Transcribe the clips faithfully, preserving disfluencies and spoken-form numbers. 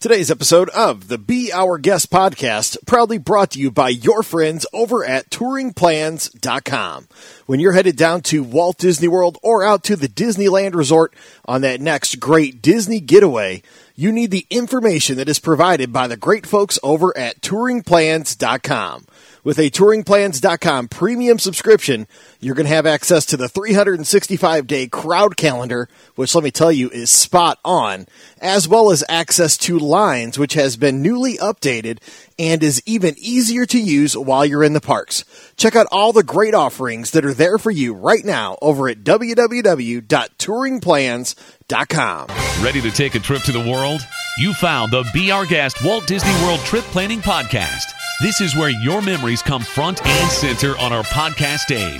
Today's episode of the Be Our Guest podcast proudly brought to you by your friends over at touring plans dot com. When you're headed down to Walt Disney World or out to the Disneyland Resort on that next great Disney getaway, you need the information that is provided by the great folks over at touring plans dot com. With a touring plans dot com premium subscription, you're going to have access to the three hundred sixty-five day crowd calendar, which let me tell you is spot on, as well as access to Lines, which has been newly updated and is even easier to use while you're in the parks. Check out all the great offerings that are there for you right now over at w w w dot touring plans dot com. Ready to take a trip to the world? You found the Be Our Guest Walt Disney World Trip Planning Podcast. This is where your memories come front and center on our podcast stage.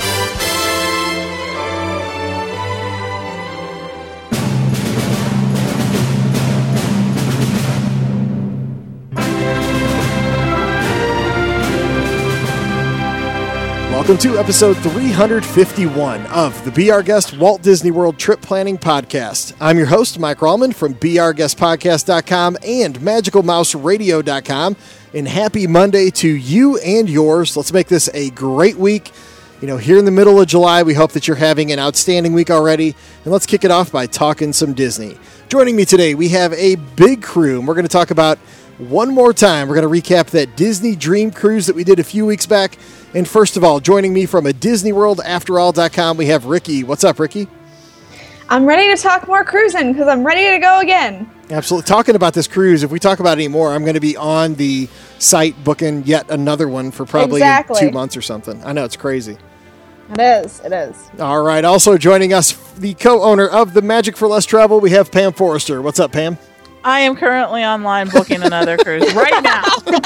Welcome to episode three hundred fifty-one of the Be Our Guest Walt Disney World Trip Planning Podcast. I'm your host, Mike Rallman from be our guest podcast dot com and magical mouse radio dot com. And happy Monday to you and yours. Let's make this a great week. You know, here in the middle of July, we hope that you're having an outstanding week already. And let's kick it off by talking some Disney. Joining me today, we have a big crew. And we're going to talk about, one more time, we're going to recap that Disney Dream Cruise that we did a few weeks back. And first of all, joining me from a Disney World After All dot com, we have Ricky. What's up, Ricky? I'm ready to talk more cruising because I'm ready to go again. Absolutely. Talking about this cruise, if we talk about it anymore, I'm going to be on the site booking yet another one for probably exactly. two months or something. I know, it's crazy. It is. It is. All right. Also joining us, the co-owner of the Magic for Less Travel, we have Pam Forrester. What's up, Pam? I am currently online booking another cruise right now.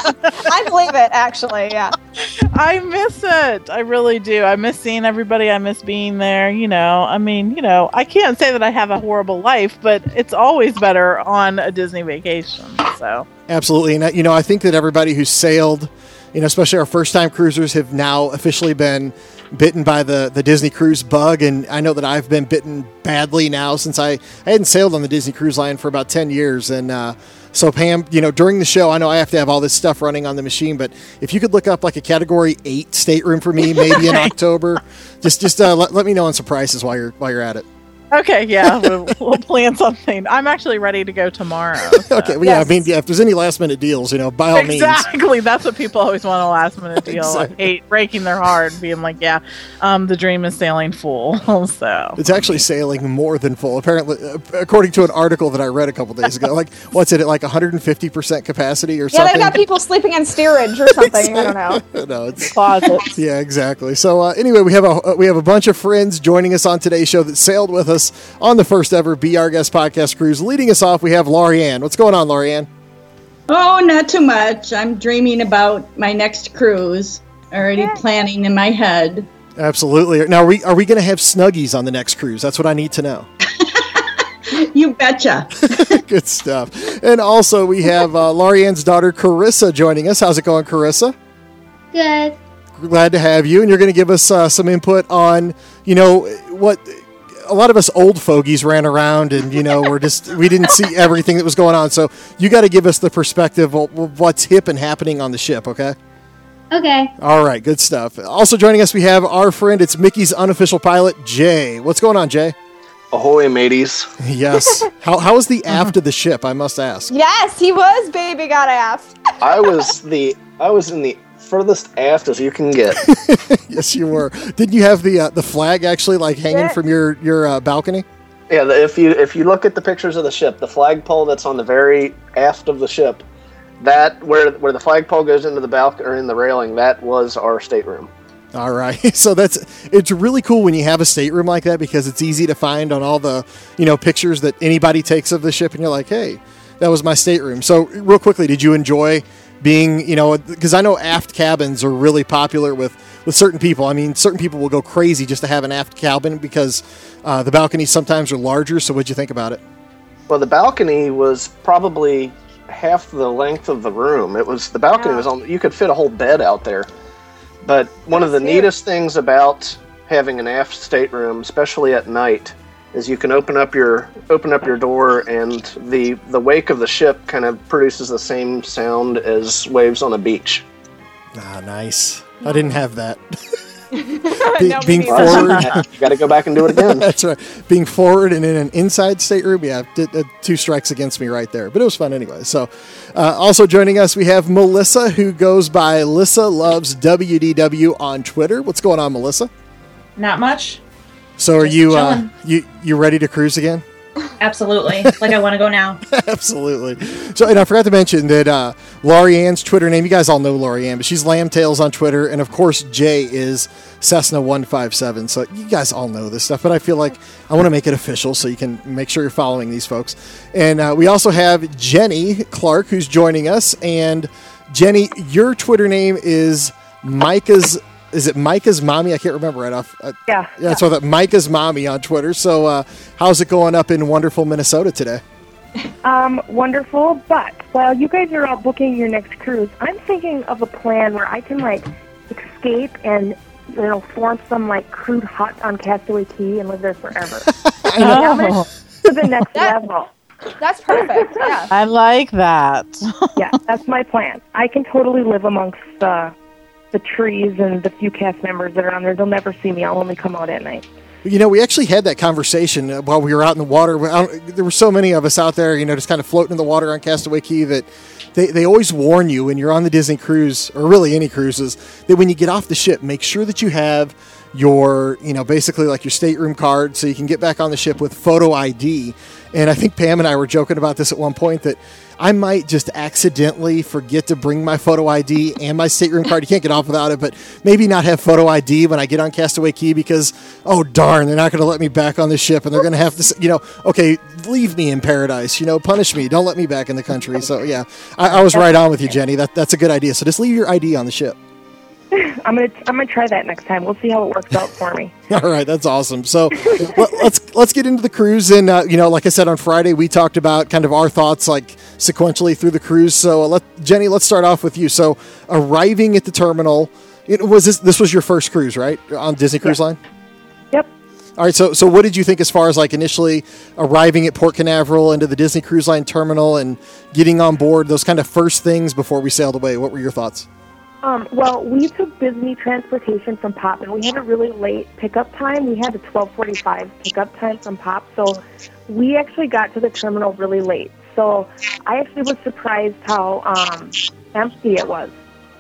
I believe it, actually, yeah. I miss it. I really do. I miss seeing everybody. I miss being there. You know, I mean, you know, I can't say that I have a horrible life, but it's always better on a Disney vacation. So absolutely. And, you know, I think that everybody who's sailed, you know, especially our first-time cruisers, have now officially been bitten by the, the Disney Cruise bug, and I know that I've been bitten badly now since I, I hadn't sailed on the Disney Cruise Line for about ten years, and uh, so Pam, you know, during the show, I know I have to have all this stuff running on the machine, but if you could look up like a Category eight stateroom for me, maybe in October, just just uh, let, let me know on some prices while you're while you're at it. Okay, yeah, we'll, we'll plan something. I'm actually ready to go tomorrow. So. Okay, well, yeah, yes. I mean, yeah, if there's any last minute deals, you know, by all exactly. means. Exactly, that's what people always want, a last minute deal. Exactly. I hate breaking their heart, being like, yeah, um, the dream is sailing full. So it's actually sailing more than full. Apparently, uh, according to an article that I read a couple days ago, like, what's it at, like one hundred fifty percent capacity or yeah, something? Yeah, they've got people sleeping in steerage or something. I don't know. No, it's closets. Yeah, exactly. So uh, anyway, we have a uh, we have a bunch of friends joining us on today's show that sailed with us on the first ever Be Our Guest podcast cruise. Leading us off, we have Lorianne. What's going on, Lorianne? Oh, not too much. I'm dreaming about my next cruise. Already planning in my head. Absolutely. Now, are we, are we going to have Snuggies on the next cruise? That's what I need to know. You betcha. Good stuff. And also, we have uh, Lorianne's daughter, Carissa, joining us. How's it going, Carissa? Good. Glad to have you. And you're going to give us uh, some input on, you know, what... A lot of us old fogies ran around and, you know, we're just, we didn't see everything that was going on. So you got to give us the perspective of what's hip and happening on the ship, okay? Okay. All right, good stuff. Also joining us, we have our friend, it's Mickey's unofficial pilot, Jay. What's going on, Jay? Ahoy, mateys. Yes. How How was the aft of the ship, I must ask? Yes, he was, baby, got aft. I was the, I was in the furthest aft as you can get. Yes, you were. Didn't you have the uh, the flag actually like hanging yeah. from your your uh, balcony? Yeah, the, if you if you look at the pictures of the ship, the flagpole that's on the very aft of the ship, that where where the flagpole goes into the balcony or in the railing, that was our stateroom. All right. So that's it's really cool when you have a stateroom like that because it's easy to find on all the, you know, pictures that anybody takes of the ship and you're like, "Hey, that was my stateroom." So, real quickly, did you enjoy being, you know, because I know aft cabins are really popular with, with certain people. I mean, certain people will go crazy just to have an aft cabin because uh, the balconies sometimes are larger. So what'd you think about it? Well, the balcony was probably half the length of the room. It was the balcony yeah. was on. You could fit a whole bed out there. But one of the neatest things about having an aft stateroom, especially at night, is you can open up your open up your door, and the the wake of the ship kind of produces the same sound as waves on a beach. Ah, nice. I didn't have that. Be, No, being me forward, You got to go back and do it again. that's right. Being forward and in an inside stateroom, yeah, did, uh, two strikes against me right there. But it was fun anyway. So, uh, also joining us, we have Melissa, who goes by Lissa Loves W D W on Twitter. What's going on, Melissa? Not much. So, are Just you uh, chilling. you you ready to cruise again? Absolutely. Like I want to go now. Absolutely. So, and I forgot to mention that uh, Laurie Ann's Twitter name, you guys all know Laurie Ann, but she's Lambtails on Twitter. And of course, Jay is Cessna one five seven. So you guys all know this stuff, but I feel like I want to make it official so you can make sure you're following these folks. And uh, we also have Jenny Clark, who's joining us. And Jenny, your Twitter name is Micah's. Is it Micah's Mommy? I can't remember right off. Uh, Yeah. Yeah, so that Micah's Mommy on Twitter. So uh, how's it going up in wonderful Minnesota today? Um, wonderful. But while you guys are all booking your next cruise, I'm thinking of a plan where I can like escape and you know form some like crude hut on Castaway Key and live there forever. Oh, To the next That- level. That's perfect. Yeah. I like that. Yeah, that's my plan. I can totally live amongst uh, the trees and the few cast members that are on there. They'll never see me. I'll only come out at night. You know, we actually had that conversation uh, while we were out in the water. I don't- There were so many of us out there, you know, just kind of floating in the water on Castaway Key that they, they always warn you when you're on the Disney cruise, or really any cruises, that when you get off the ship, make sure that you have your, you know, basically like your stateroom card so you can get back on the ship with photo I D. And I think Pam and I were joking about this at one point that I might just accidentally forget to bring my photo I D and my stateroom card. You can't get off without it, but maybe not have photo I D when I get on Castaway Key because, oh, darn, they're not going to let me back on the ship and they're going to have to, s- you know, okay, leave me in paradise, you know, punish me. Don't let me back in the country. So, yeah, I, I was right on with you, Jenny. That That's a good idea. So just leave your I D on the ship. I'm gonna I'm gonna try that next time. We'll see how it works out for me. All right, that's awesome. So let, let's let's get into the cruise, and uh, you know, like I said on Friday, we talked about kind of our thoughts, like sequentially through the cruise. So uh, let Jenny, let's start off with you. So arriving at the terminal, it was this this was your first cruise, right, on Disney Cruise Yeah. Line? Yep. All right, so so what did you think as far as like initially arriving at Port Canaveral into the Disney Cruise Line terminal and getting on board? Those kind of first things before we sailed away. What were your thoughts? Um, well, we took Disney transportation from Pop, and we had a really late pickup time. We had a twelve forty-five pickup time from Pop, so we actually got to the terminal really late. So I actually was surprised how um, empty it was.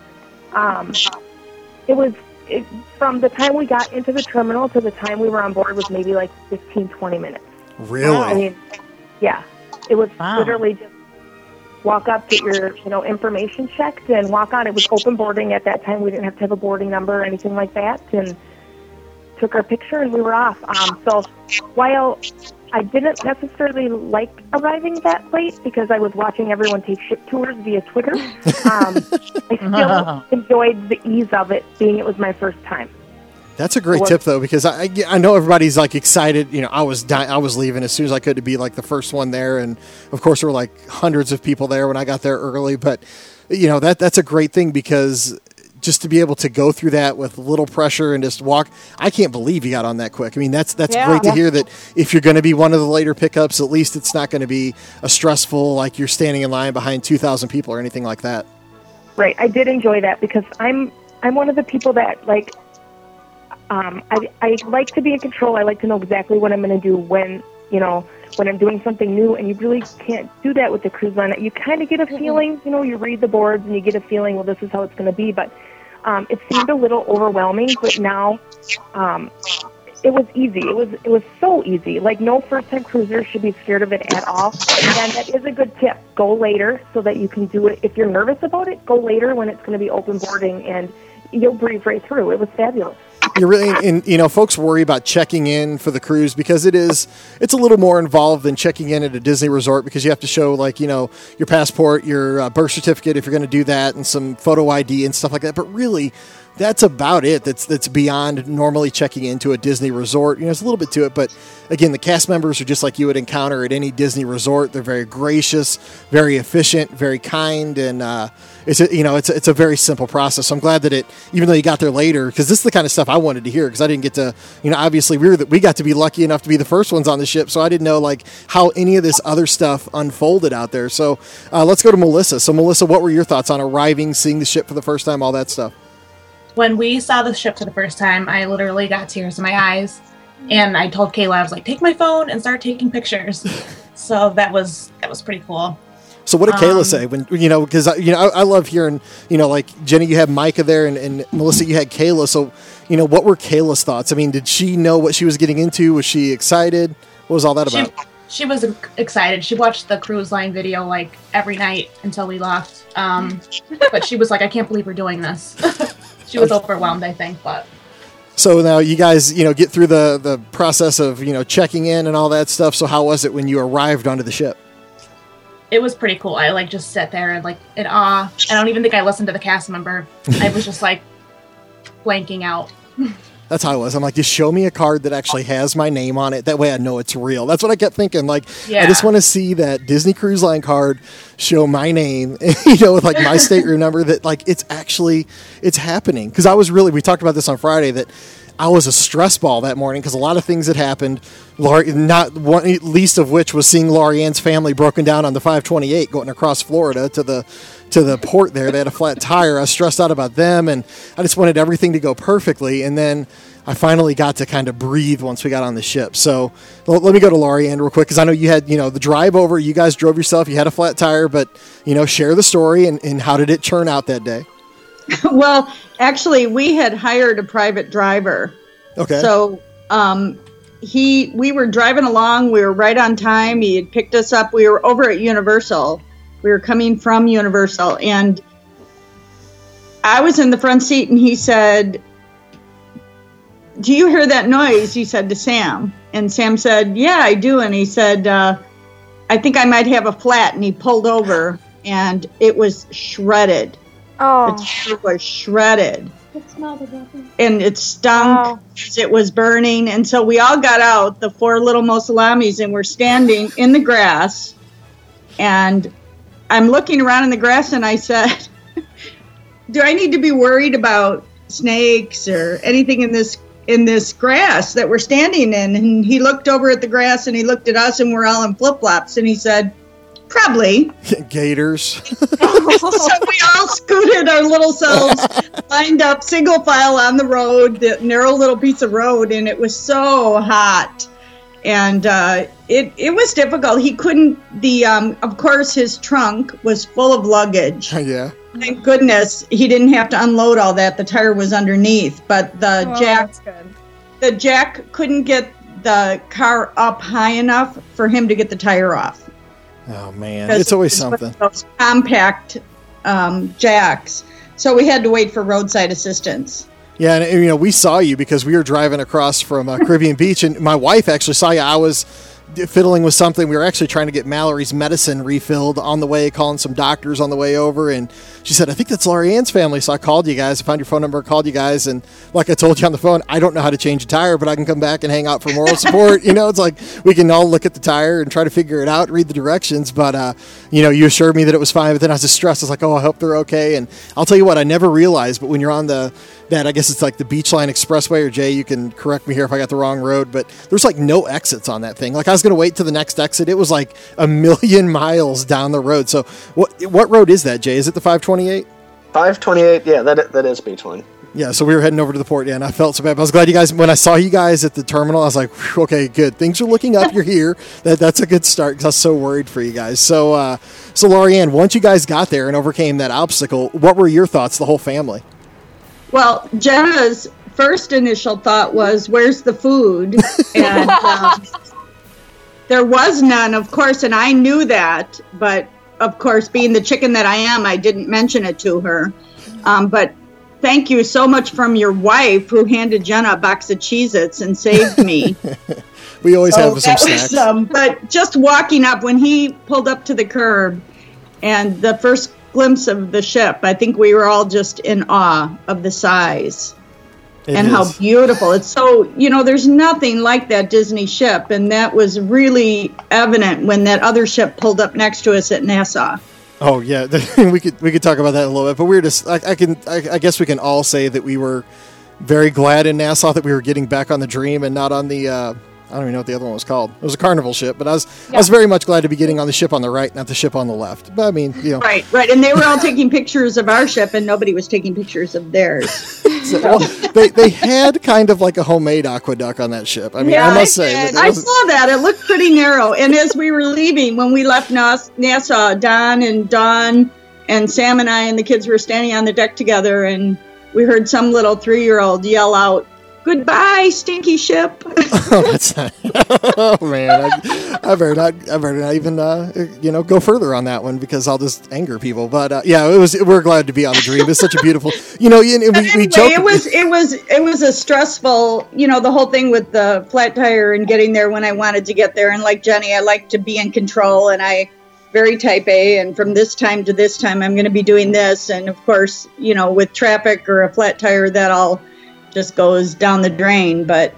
Um, it was it, from the time we got into the terminal to the time we were on board was maybe like fifteen, twenty minutes. Really? I mean, yeah, it was Wow. literally just walk up, get your you know information checked, and walk on. It was open boarding at that time. We didn't have to have a boarding number or anything like that, and took our picture and we were off. Um, so while I didn't necessarily like arriving that late because I was watching everyone take ship tours via Twitter, um, I still enjoyed the ease of it, being it was my first time. That's a great What- tip, though, because I I know everybody's like excited. You know, I was di- I was leaving as soon as I could to be like the first one there, and of course there were like hundreds of people there when I got there early. But you know that that's a great thing because just to be able to go through that with little pressure and just walk, I can't believe you got on that quick. I mean, that's that's Yeah. great to Yeah. hear that if you're going to be one of the later pickups, at least it's not going to be a stressful like you're standing in line behind two thousand people or anything like that. Right. I did enjoy that because I'm I'm one of the people that like um, I I like to be in control. I like to know exactly what I'm going to do when you know when I'm doing something new, and you really can't do that with the cruise line. You kind of get a feeling, you know, you read the boards and you get a feeling, well, this is how it's going to be. But um, it seemed a little overwhelming. But now um, it was easy. It was it was so easy. Like no first time cruiser should be scared of it at all. And that is a good tip. Go later so that you can do it. If you're nervous about it, go later when it's going to be open boarding, and you'll breeze right through. It was fabulous. You're really, and you know, folks worry about checking in for the cruise because it is, it's a little more involved than checking in at a Disney resort because you have to show like, you know, your passport, your uh, birth certificate if you're going to do that, and some photo I D and stuff like that. But really, that's about it. That's that's beyond normally checking into a Disney resort. You know, there's a little bit to it, but again, the cast members are just like you would encounter at any Disney resort. They're very gracious, very efficient, very kind, and uh, it's a, you know it's a, it's a very simple process. So I'm glad that it, even though you got there later, because this is the kind of stuff I wanted to hear, because I didn't get to, you know, obviously we were the, we got to be lucky enough to be the first ones on the ship, so I didn't know like how any of this other stuff unfolded out there. So uh, let's go to Melissa. So Melissa, what were your thoughts on arriving, seeing the ship for the first time, all that stuff? When we saw the ship for the first time, I literally got tears in my eyes, and I told Kayla, I was like, take my phone and start taking pictures. So that was that was pretty cool. So what did um, Kayla say when, you know, because you know I, I love hearing, you know, like Jenny, you had Micah there, and, and Melissa, you had Kayla. So you know, what were Kayla's thoughts? I mean, did she know what she was getting into? Was she excited? What was all that about? She, she was excited. She watched the cruise line video like every night until we left. Um, but she was like, I can't believe we're doing this. She was overwhelmed, I think, but. So now you guys, you know, get through the, the process of, you know, checking in and all that stuff. So how was it when you arrived onto the ship? It was pretty cool. I like just sat there and like in awe. I don't even think I listened to the cast member. I was just like blanking out. That's how I was. I'm like, just show me a card that actually has my name on it. That way I know it's real. That's what I kept thinking. Like, yeah. I just want to see that Disney Cruise Line card show my name, you know, with like my stateroom number, that like it's actually, it's happening. Because I was really, we talked about this on Friday, that I was a stress ball that morning because a lot of things had happened. Laurie, not one, least of which was seeing Laurie Ann's family broken down on the five twenty-eight going across Florida to the to the port there. They had a flat tire. I was stressed out about them, and I just wanted everything to go perfectly. And then I finally got to kind of breathe once we got on the ship. So let, let me go to Laurie Ann real quick, because I know you had, you know, the drive over. You guys drove yourself. You had a flat tire, but, you know, share the story and, and how did it turn out that day? Well, actually, we had hired a private driver. Okay. So um, he, we were driving along. We were right on time. He had picked us up. We were over at Universal. We were coming from Universal, and I was in the front seat, and he said, do you hear that noise? He said to Sam. And Sam said, yeah, I do. And he said, uh, I think I might have a flat. And he pulled over, and it was shredded. Oh. The tire was shredded. It smelled about it. And it stunk. Oh. It was burning. And so we all got out, the four little Mosalamis, and we're standing in the grass. And I'm looking around in the grass, and I said, do I need to be worried about snakes or anything in this in this grass that we're standing in? And he looked over at the grass, and he looked at us, and we're all in flip-flops, and he said, probably. Gators. So we all scooted our little selves, lined up single file on the road, the narrow little piece of road, and it was so hot. And uh, it it was difficult. He couldn't, the um, of course, his trunk was full of luggage. Yeah. Thank goodness he didn't have to unload all that. The tire was underneath, but the oh, jack, that's good. the jack couldn't get the car up high enough for him to get the tire off. Oh man, it's always something. Those compact um, jacks, so we had to wait for roadside assistance. Yeah, and you know, we saw you because we were driving across from uh, Caribbean Beach, and my wife actually saw you. I was fiddling with something. We were actually trying to get Mallory's medicine refilled on the way, calling some doctors on the way over, and she said, I think that's Laurie Ann's family. So I called you guys, I found your phone number, called you guys, and like I told you on the phone, I don't know how to change a tire, but I can come back and hang out for moral support. You know, it's like we can all look at the tire and try to figure it out, read the directions, but uh, you know, you assured me that it was fine, but then I was just stressed. I was like, oh, I hope they're okay. And I'll tell you what, I never realized, but when you're on the that I guess it's like the Beachline Expressway, or Jay, you can correct me here if I got the wrong road, but there's like no exits on that thing. Like I was going to wait to the next exit. It was like a million miles down the road. So what what road is that, Jay? Is it the five twenty-eight? five twenty-eight, yeah, that that is Beachline. Yeah, so we were heading over to the port, yeah, and I felt so bad. But I was glad you guys, when I saw you guys at the terminal, I was like, okay, good. Things are looking up. You're here. That That's a good start, because I was so worried for you guys. So, uh, so Laurie Ann, once you guys got there and overcame that obstacle, what were your thoughts, the whole family? Well, Jenna's first initial thought was, where's the food? And um, there was none, of course, and I knew that. But, of course, being the chicken that I am, I didn't mention it to her. Um, but thank you so much from your wife, who handed Jenna a box of Cheez-Its and saved me. We always so have some snacks. Was, um, but just walking up, when he pulled up to the curb, and the first glimpse of the ship. I think we were all just in awe of the size. It and is. How beautiful. It's so, you know, there's nothing like that Disney ship. And that was really evident when that other ship pulled up next to us at Nassau. Oh, yeah. we could we could talk about that in a little bit. But we're just, I, I can, I, I guess we can all say that we were very glad in Nassau that we were getting back on the Dream and not on the, uh, I don't even know what the other one was called. It was a Carnival ship, but I was yeah. I was very much glad to be getting on the ship on the right, not the ship on the left. But I mean, you know. Right, right. And they were all taking pictures of our ship, and nobody was taking pictures of theirs. so, well, they they had kind of like a homemade aqueduct on that ship. I mean, yeah, I must say. I saw that. It looked pretty narrow. And as we were leaving, when we left Nass- Nassau, Don and Dawn and Sam and I and the kids were standing on the deck together, and we heard some little three-year-old yell out, "Goodbye, stinky ship." oh, that's not, oh man, I, I better not. I better not even, uh, you know, go further on that one because I'll just anger people. But uh, yeah, it was. We're glad to be on the Dream. It's such a beautiful, you know. We, anyway, we joke. It was. It was. It was a stressful. You know, the whole thing with the flat tire and getting there when I wanted to get there. And like Jenny, I like to be in control, and I very type A. And from this time to this time, I'm going to be doing this. And of course, you know, with traffic or a flat tire, that all just goes down the drain. But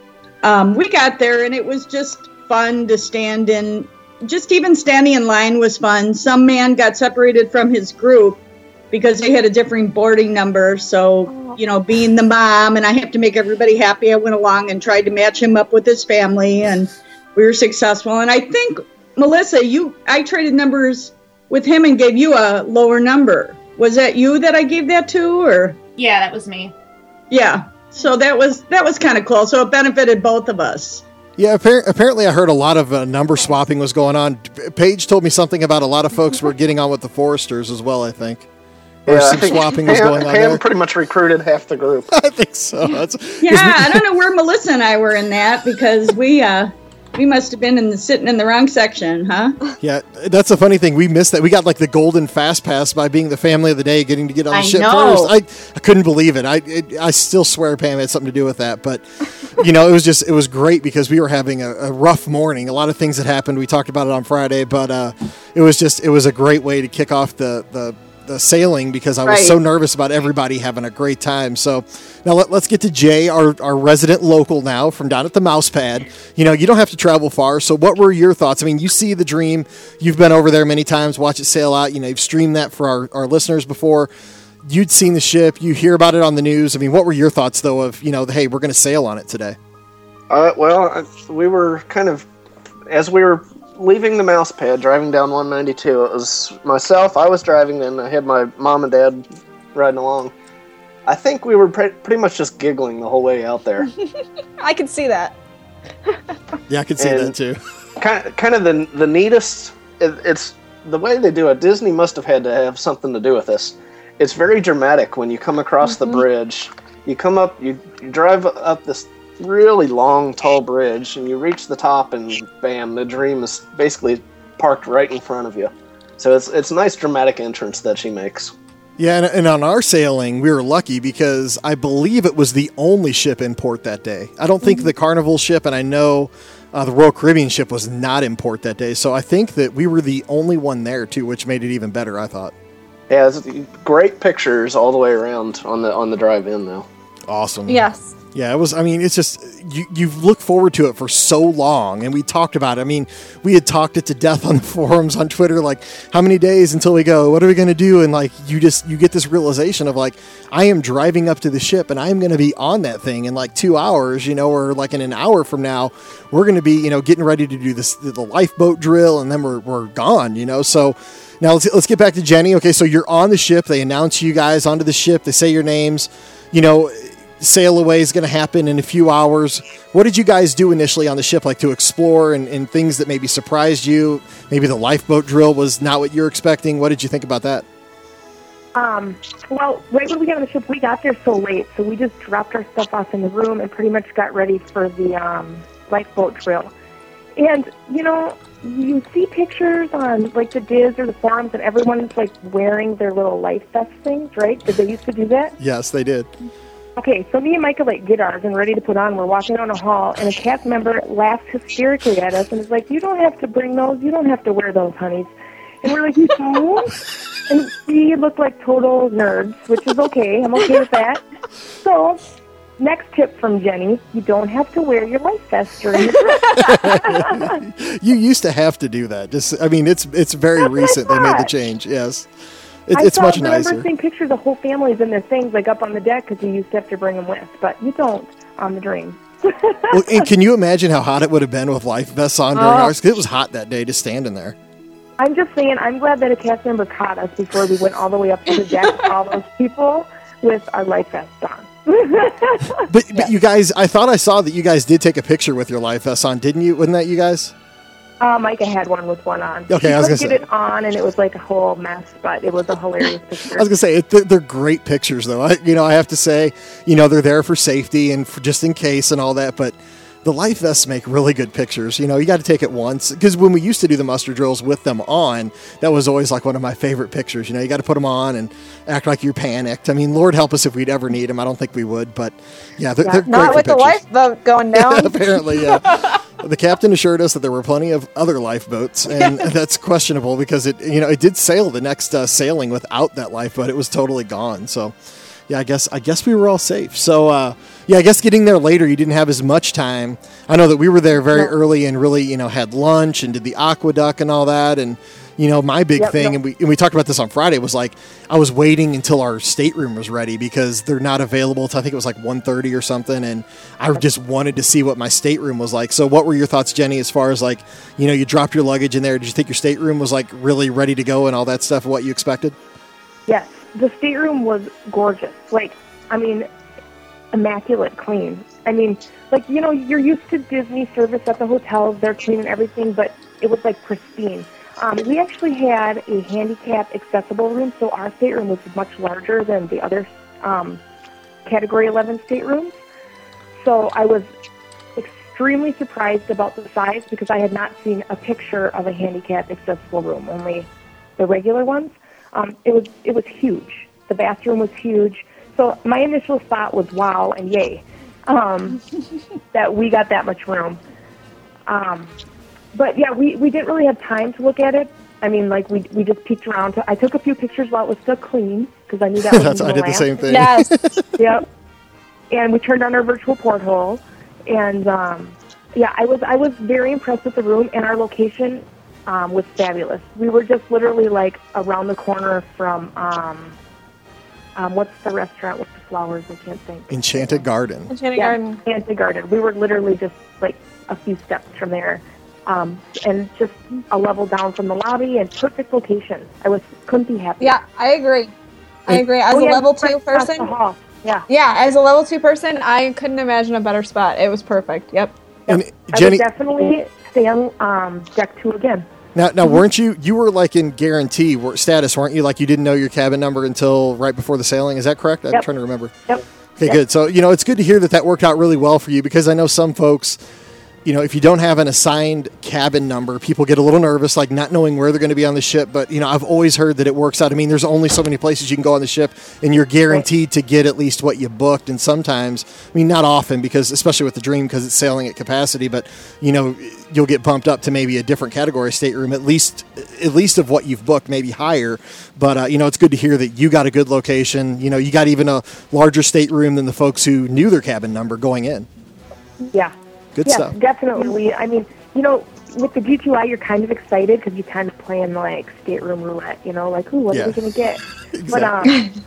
um, we got there, and it was just fun to stand in. Just even standing in line was fun. Some man got separated from his group because they had a different boarding number. So, you know, being the mom, and I have to make everybody happy, I went along and tried to match him up with his family, and we were successful. And I think, Melissa, you, I traded numbers with him and gave you a lower number. Was that you that I gave that to, or? Yeah, that was me. Yeah, so that was that was kind of cool. So it benefited both of us. Yeah, appar- apparently I heard a lot of uh, number swapping was going on. Paige told me something about a lot of folks were getting on with the Foresters as well, I think. Or yeah, some swapping was Pam, going on Pam there. pretty much recruited half the group. I think so. That's, yeah, we, I don't know where Melissa and I were in that because we uh, we must have been in the, sitting in the wrong section, huh? Yeah, that's a funny thing. We missed that. We got like the golden fast pass by being the family of the day, getting to get on the I ship know. first. I, I couldn't believe it. I it, I still swear Pam had something to do with that. But, you know, it was just, it was great because we were having a, a rough morning. A lot of things had happened. We talked about it on Friday, but uh, it was just, it was a great way to kick off the, the, the sailing because I was Right. so nervous about everybody having a great time. So now let, let's get to Jay, our, our resident local now from down at the Mouse Pad. You know, you don't have to travel far. So what were your thoughts? I mean, you see the Dream. You've been over there many times, watch it sail out. You know, you've streamed that for our, our listeners before. You'd seen the ship. You hear about it on the news. I mean, what were your thoughts, though, of, you know, the, hey, we're going to sail on it today? Uh, well, I, we were kind of, as we were leaving the Mouse Pad, driving down one ninety-two, it was myself, I was driving, and I had my mom and dad riding along. I think we were pre- pretty much just giggling the whole way out there. I can see that. Yeah, I could see And that, too. Kind of, kind of the, the neatest, it, it's the way they do it. Disney must have had to have something to do with this. It's very dramatic when you come across Mm-hmm. the bridge. You come up, you, you drive up this really long, tall bridge, and you reach the top, and bam, the Dream is basically parked right in front of you. So it's it's a nice dramatic entrance that she makes. Yeah, and, and on our sailing, we were lucky because I believe it was the only ship in port that day. I don't think the Carnival ship, and I know uh, the Royal Caribbean ship was not in port that day. So I think that we were the only one there, too, which made it even better, I thought. Yeah, it's great pictures all the way around on the on the drive in, though. Awesome. Yes. Yeah, it was, I mean, it's just, you, you've looked forward to it for so long, and we talked about it. I mean, we had talked it to death on the forums, on Twitter, like, how many days until we go? What are we going to do? And, like, you just, you get this realization of, like, I am driving up to the ship, and I'm going to be on that thing in, like, two hours, you know, or, like, in an hour from now, we're going to be, you know, getting ready to do this, the lifeboat drill, and then we're, we're gone, you know, so... Now, let's, let's get back to Jenny. Okay, so you're on the ship. They announce you guys onto the ship. They say your names. You know, sail away is going to happen in a few hours. What did you guys do initially on the ship, like to explore and, and things that maybe surprised you? Maybe the lifeboat drill was not what you're expecting. What did you think about that? Um, well, right when we got on the ship, we got there so late, so we just dropped our stuff off in the room and pretty much got ready for the um, lifeboat drill. And, you know, you see pictures on, like, the Diz or the forums, and everyone's, like, wearing their little life vest things, right? Did they used to do that? Yes, they did. Okay, so me and Michael, like, get ours and ready to put on. We're walking down a hall, and a cast member laughs hysterically at us and is like, you don't have to bring those. You don't have to wear those, honeys. And we're like, you don't? and we looked like total nerds, which is okay. I'm okay with that. So, next tip from Jenny, you don't have to wear your life vest during the trip. You used to have to do that. Just, I mean, it's it's very That's what I recent they made the thought. change. Yes, it, I it's saw, much remember nicer. seeing pictures of whole families in their things like up on the deck because you used to have to bring them with, but you don't on the Dream. Well, and can you imagine how hot it would have been with life vests on during Oh. ours? 'Cause it was hot that day just standing there. I'm just saying, I'm glad that a cast member caught us before we went all the way up to the deck, all those people with our life vests on. But but you guys, I thought I saw that you guys did take a picture with your life vests on, didn't you? Wasn't that you guys? Uh, Micah had one with one on. Okay, she I was couldn't gonna get say. it on, and it was like a whole mess, but it was a hilarious picture. I was gonna say it, they're great pictures, though. I, you know, I have to say, you know, they're there for safety and for just in case and all that. But the life vests make really good pictures. You know, you got to take it once because when we used to do the muster drills with them on, that was always like one of my favorite pictures. You know, you got to put them on and act like you're panicked. I mean, Lord help us if we'd ever need them. I don't think we would, but yeah, they're, they're great Not for with the pictures. lifeboat going down. Apparently, yeah. The captain assured us that there were plenty of other lifeboats, and that's questionable because it, you know, it did sail the next uh, sailing without that lifeboat. It was totally gone. So, yeah, I guess I guess we were all safe. So, uh, yeah, I guess getting there later, you didn't have as much time. I know that we were there very No. early and really, you know, had lunch and did the aqueduct and all that, and. You know, my big Yep, thing, no. and we and we talked about this on Friday, was like I was waiting until our stateroom was ready because they're not available till I think it was like one thirty or something, and I just wanted to see what my stateroom was like. So what were your thoughts, Jenny, as far as like, you know, you dropped your luggage in there. Did you think your stateroom was like really ready to go and all that stuff, what you expected? Yes, the stateroom was gorgeous. Like, I mean, immaculate clean. I mean, like, you know, you're used to Disney service at the hotels. They're clean and everything, but it was like pristine. Um, we actually had a handicap accessible room, so our stateroom was much larger than the other um, Category eleven staterooms. So I was extremely surprised about the size because I had not seen a picture of a handicap accessible room, only the regular ones. Um, it was it was huge. The bathroom was huge. So my initial thought was wow and yay um, that we got that much room. Um, But yeah, we, we didn't really have time to look at it. I mean, like we we just peeked around. I took a few pictures while it was still clean because I knew that was That's I did the same thing. Yes. Yep. And we turned on our virtual porthole, and um, yeah, I was I was very impressed with the room, and our location um, was fabulous. We were just literally like around the corner from um, um, what's the restaurant with the flowers? I can't think. Enchanted Garden. Enchanted Yeah, Garden. Enchanted Garden. We were literally just like a few steps from there. Um, and just a level down from the lobby and perfect location. I was couldn't be happier. Yeah, I agree. I agree. As Oh, a yeah, level right two across person, the hall. Yeah. yeah, as a level two person, I couldn't imagine a better spot. It was perfect. Yep. And I Jenny, would definitely stay on um, deck two again. now now weren't you you were like in guarantee wor- status, weren't you? Like you didn't know your cabin number until right before the sailing. Is that correct? I'm Yep. trying to remember. Yep. Okay, Yep. good. So, you know, it's good to hear that that worked out really well for you because I know some folks, you know, if you don't have an assigned cabin number, people get a little nervous, like not knowing where they're going to be on the ship. But, you know, I've always heard that it works out. I mean, there's only so many places you can go on the ship, and you're guaranteed to get at least what you booked. And sometimes, I mean, not often, because especially with the Dream, because it's sailing at capacity, but, you know, you'll get bumped up to maybe a different category stateroom, at least at least of what you've booked, maybe higher. But, uh, you know, it's good to hear that you got a good location. You know, you got even a larger stateroom than the folks who knew their cabin number going in. Yeah. Good yeah, stuff. definitely. We, I mean, you know, with the G two I, you're kind of excited because you're kind of playing like stateroom roulette. You know, like, ooh, what Yeah. are we gonna get? But um,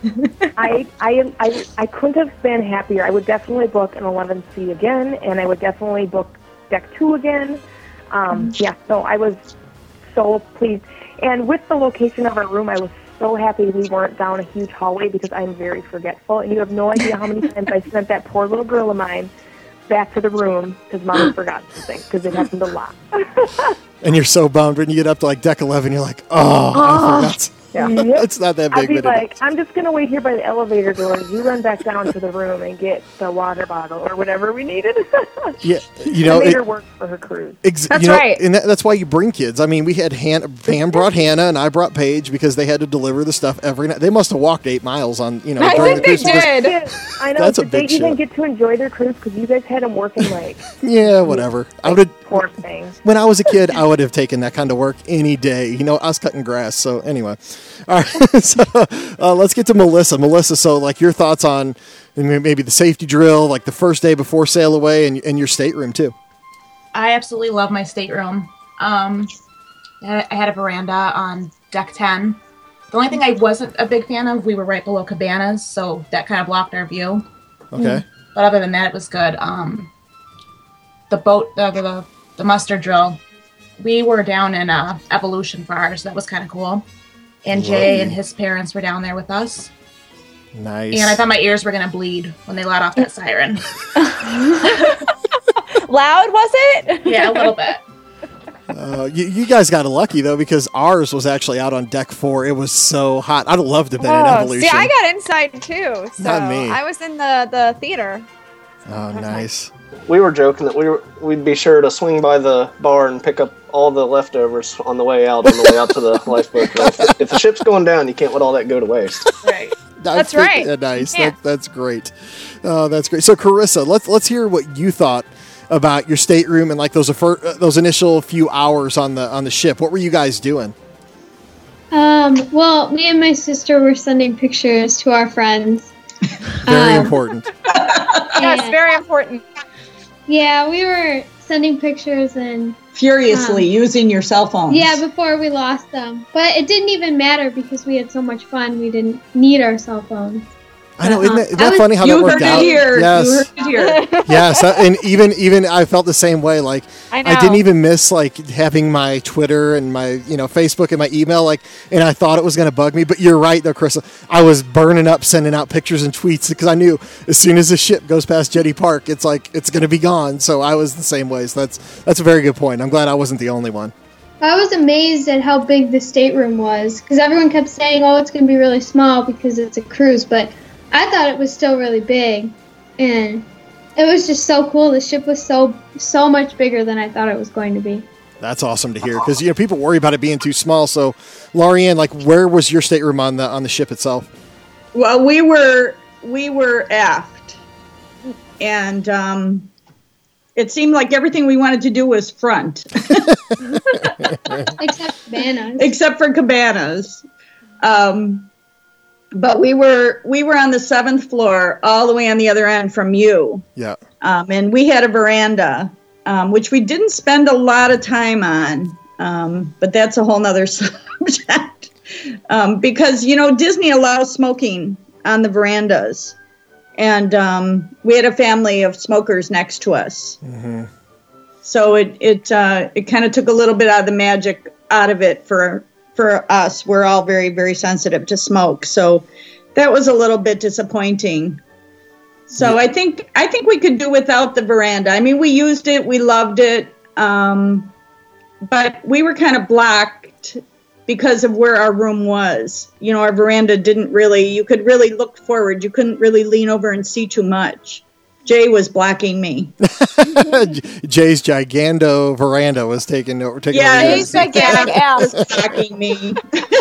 I, I, I, I couldn't have been happier. I would definitely book an eleven C again, and I would definitely book deck two again. Um, yeah, so I was so pleased. And with the location of our room, I was so happy we weren't down a huge hallway because I'm very forgetful, and you have no idea how many times I sent that poor little girl of mine back to the room because Mom forgot something because it happened a lot. And you're so bummed when you get up to like deck eleven, you're like, oh, I forgot. Yeah. It's not that I'd big. be but it like, I'm just going to wait here by the elevator doors. You run back down to the room and get the water bottle or whatever we needed. Yeah, you know, I made it- her work for her cruise. Ex- That's you know, right. and that, that's why you bring kids. I mean, we had Hannah, Pam brought Hannah, and I brought Paige because they had to deliver the stuff every night. They must have walked eight miles on, you know. I during think the they cruise because- did. Yeah, I know. That's a Did they big even ship. get to enjoy their cruise because you guys had them working like Yeah, whatever. I would. Poor thing. When I was a kid, I would have taken that kind of work any day. You know, I was cutting grass. So anyway, all right. so uh, let's get to Melissa. Melissa, so like your thoughts on maybe the safety drill, like the first day before sail away, and, and your stateroom too. I absolutely love my stateroom. Um, I had a veranda on deck ten. The only thing I wasn't a big fan of, we were right below cabanas, so that kind of blocked our view. Okay. But other than that, it was good. Um, the boat, the, the the muster drill, we were down in uh, Evolution for ours. That was kind of cool. And Jay Lovely. and his parents were down there with us. Nice. And I thought my ears were going to bleed when they let off that siren. Loud, was it? Yeah, a little bit. Uh, you, you guys got lucky though, because ours was actually out on deck four. It was so hot. I'd have loved to have been in Oh, Evolution. see, I got inside too. So Not me. I was in the, the theater. Oh, nice. We were joking that we were, we'd be sure to swing by the bar and pick up all the leftovers on the way out, on the way out to the lifeboat. If, if the ship's going down, you can't let all that go to waste. Right. That's I think- right. uh, nice. Yeah. That, that's great. Uh, that's great. So, Carissa, let's let's hear what you thought about your stateroom and like those fir- uh, those initial few hours on the on the ship. What were you guys doing? Um, well, me and my sister were sending pictures to our friends. Very Um, important. Yes, and- very important. Yeah, we were sending pictures and Furiously Um, using your cell phones. yeah, before we lost them. But it didn't even matter because we had so much fun. We didn't need our cell phones. I know. Isn't, it, isn't I that was- funny how you that worked heard out? it here. Yes. You heard it here. Yes, uh, and even even I felt the same way. Like I know. I didn't even miss like having my Twitter and my you know Facebook and my email. Like, and I thought it was going to bug me. But you're right, though, Chris. I was burning up, sending out pictures and tweets because I knew as soon as the ship goes past Jetty Park, it's like it's going to be gone. So I was the same way. So that's that's a very good point. I'm glad I wasn't the only one. I was amazed at how big the stateroom was because everyone kept saying, oh, it's going to be really small because it's a cruise. But I thought it was still really big. And it was just so cool. The ship was so, so much bigger than I thought it was going to be. That's awesome to hear because you know people worry about it being too small. So, Lorianne, like, where was your stateroom on the on the ship itself? Well, we were we were aft, and um, it seemed like everything we wanted to do was front, Except cabanas. except for cabanas. Um, but we were we were on the seventh floor, all the way on the other end from you, Yeah. um, and we had a veranda, um, which we didn't spend a lot of time on. Um, but that's a whole nother subject, um, because you know Disney allows smoking on the verandas. And um, we had a family of smokers next to us. Mm-hmm. So it it uh, it kind of took a little bit out of the magic out of it for for us. We're all very, very sensitive to smoke. So that was a little bit disappointing. So Yeah. I think I think we could do without the veranda. I mean, we used it. We loved it. Um, but we were kind of blocked because of where our room was. You know, our veranda didn't really, you could really look forward. You couldn't really lean over and see too much. Jay was blocking me. Jay's gigando veranda was taken over. Taken Yeah, over. Jay's gigantic ass. was blocking me.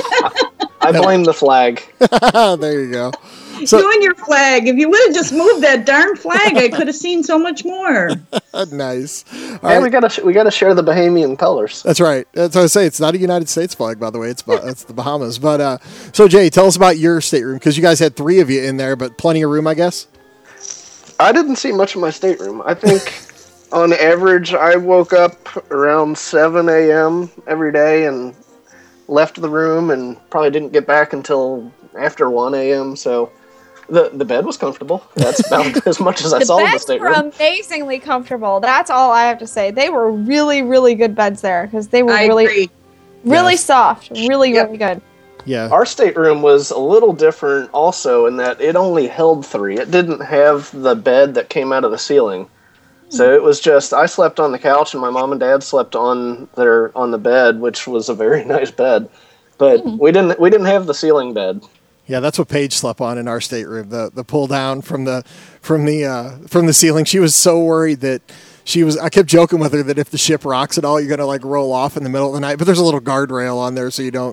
I blame the flag. There you go. So You and your flag. If you would have just moved that darn flag, I could have seen so much more. nice. All And right. we gotta sh- we gotta share the Bahamian colors. That's right. That's what I say. It's not a United States flag, by the way. It's Bah- it's the Bahamas. But uh, so Jay, tell us about your stateroom because you guys had three of you in there, but plenty of room, I guess. I didn't see much of my stateroom. I think on average I woke up around seven a.m. every day and left the room and probably didn't get back until after one a.m. So the the bed was comfortable. That's about as much as I The saw in the beds were stateroom. amazingly comfortable. That's all I have to say. They were really, really good beds there because they were I really, agree. really Yes. soft, really, Yep. really good. Yeah. Our stateroom was a little different also in that it only held three. It didn't have the bed that came out of the ceiling. So it was just I slept on the couch and my mom and dad slept on their on the bed, which was a very nice bed. But we didn't we didn't have the ceiling bed. Yeah, that's what Paige slept on in our stateroom. The the pull down from the from the uh, from the ceiling. She was so worried that she was. I kept joking with her that if the ship rocks at all, you're gonna like roll off in the middle of the night. But there's a little guardrail on there, so you don't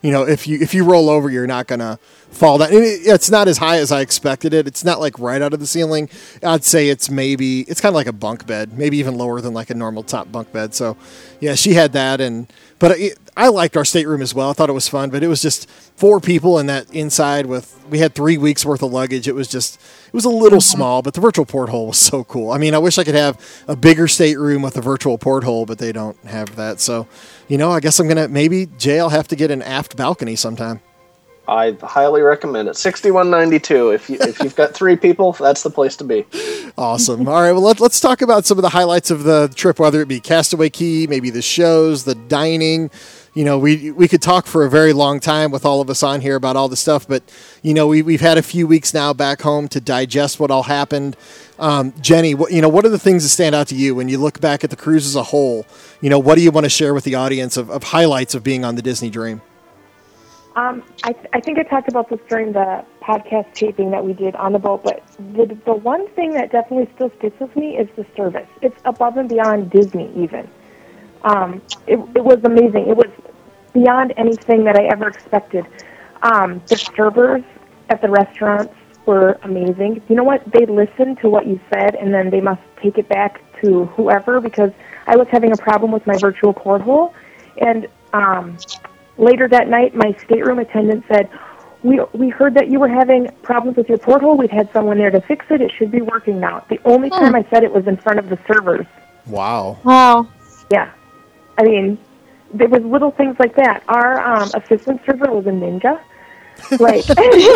you know, if you if you roll over, you're not gonna fall down. It, it's not as high as I expected it. It's not like right out of the ceiling. I'd say it's maybe it's kind of like a bunk bed, maybe even lower than like a normal top bunk bed. So, yeah, she had that, and but it, I liked our stateroom as well. I thought it was fun, but it was just four people in that inside with. We had three weeks worth of luggage. It was just it was a little small, but the virtual porthole was so cool. I mean, I wish I could have a bigger stateroom with a virtual porthole, but they don't have that. So, you know, I guess I'm gonna maybe Jay. I'll have to get an aft balcony sometime. I highly recommend it. sixty-one ninety-two. If you if you've got three people, that's the place to be. Awesome. All right. Well, let, let's talk about some of the highlights of the trip, whether it be Castaway Cay, maybe the shows, the dining. You know, we we could talk for a very long time with all of us on here about all the stuff, but you know, we we've had a few weeks now back home to digest what all happened. Um, Jenny, what, you know, what are the things that stand out to you when you look back at the cruise as a whole? You know, what do you want to share with the audience of, of highlights of being on the Disney Dream? Um, I, th- I think I talked about this during the podcast taping that we did on the boat, but the, the one thing that definitely still sticks with me is the service. It's above and beyond Disney even. Um, it, it was amazing. It was beyond anything that I ever expected. Um, the servers at the restaurants were amazing. You know what? They listened to what you said, and then they must take it back to whoever, because I was having a problem with my virtual porthole, and um, later that night, my stateroom attendant said, we we heard that you were having problems with your porthole. We've had someone there to fix it. It should be working now. The only Hmm. time I said it was in front of the servers. Wow. Wow. Yeah. I mean, there was little things like that. Our um, assistant server was a ninja. Like,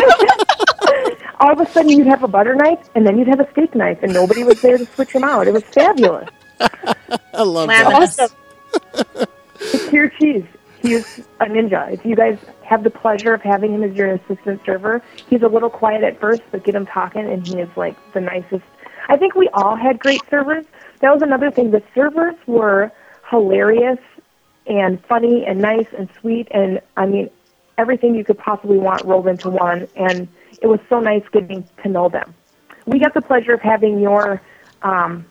all of a sudden you'd have a butter knife, and then you'd have a steak knife, and nobody was there to switch them out. It was fabulous. I love Fabulous. that. It's pure cheese. He is a ninja. If you guys have the pleasure of having him as your assistant server, he's a little quiet at first, but get him talking, and he is like the nicest. I think we all had great servers. That was another thing. The servers were hilarious and funny and nice and sweet, and I mean, everything you could possibly want rolled into one, and it was so nice getting to know them. We got the pleasure of having your um,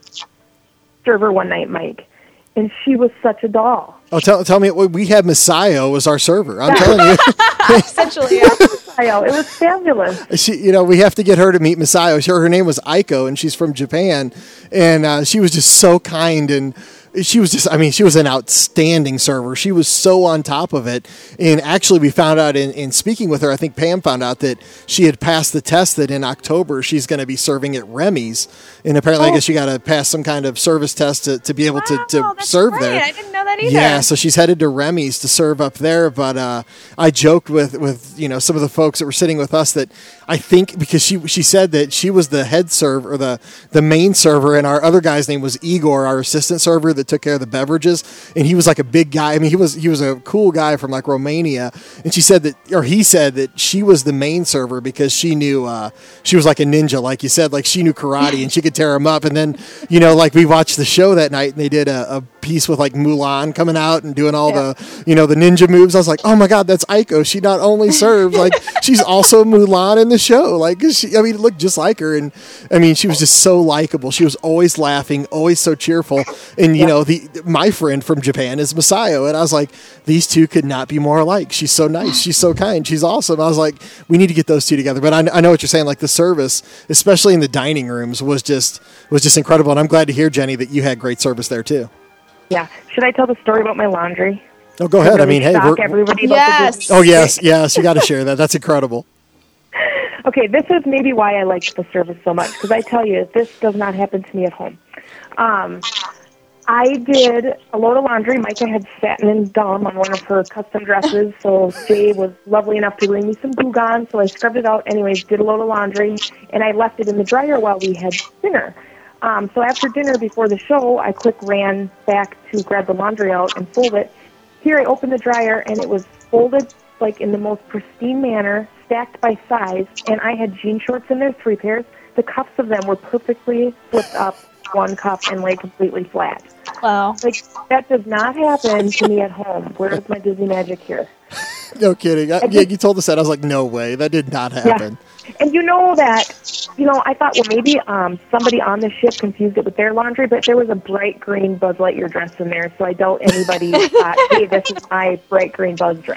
server one night, Mike, and she was such a doll. Oh, tell tell me, we had Masayo as our server. I'm telling you. Essentially, yeah. It was fabulous. She, you know, we have to get her to meet Masayo. Her, her name was Aiko, and she's from Japan, and uh, she was just so kind, and she was just, I mean, she was an outstanding server. She was so on top of it, and actually we found out in, in speaking with her, I think Pam found out that she had passed the test that in October she's going to be serving at Remy's, and apparently Oh. I guess you got to pass some kind of service test to, to be able to, to Wow, that's serve great. there. I didn't know that either. Yeah, so she's headed to Remy's to serve up there. But uh, I joked with, with you know some of the folks that were sitting with us that I think because she she said that she was the head server or the the main server, and our other guy's name was Igor, our assistant server that took care of the beverages, and he was like a big guy. I mean, he was he was a cool guy from like Romania, and she said that, or he said that she was the main server because she knew uh, she was like a ninja, like you said, like she knew karate and she could tear him up. And then you know, like we watched the show that night, and they did a, a piece with like Mulan coming out and doing all Yeah. the, you know, the ninja moves. I was like, oh my God, that's Aiko. She not only serves, like she's also Mulan in the show. Like, 'cause she, I mean, it looked just like her. And I mean, she was just so likable. She was always laughing, always so cheerful. And, you know, the, my friend from Japan is Masayo. And I was like, these two could not be more alike. She's so nice. She's so kind. She's awesome. I was like, we need to get those two together. But I, I know what you're saying. Like the service, especially in the dining rooms, was just, was just incredible. And I'm glad to hear, Jenny, that you had great service there too. Yeah. Should I tell the story about my laundry? Oh, go ahead. Really I mean, hey, shock we're, everybody about the Yes. Disney- oh yes, yes, you got to share that. That's incredible. Okay, this is maybe why I liked the service so much, because I tell you, this does not happen to me at home. Um, I did a load of laundry. Micah had satin and gum on one of her custom dresses, so Jay was lovely enough to bring me some Goo Gone, so I scrubbed it out anyways, did a load of laundry, and I left it in the dryer while we had dinner. Um, so after dinner, before the show, I quick ran back to grab the laundry out and fold it. Here I opened the dryer, and it was folded like in the most pristine manner, stacked by size, and I had jean shorts in there, three pairs. The cuffs of them were perfectly flipped up, one cuff, and laid completely flat. Wow. Like, that does not happen to me at home. Where's my Disney magic here? No kidding. I, yeah, you told us that. I was like, no way. That did not happen. Yeah. And you know that, you know, I thought, well, maybe um, somebody on the ship confused it with their laundry, but there was a bright green Buzz Lightyear dress in there, so I doubt anybody thought, hey, this is my bright green Buzz dress.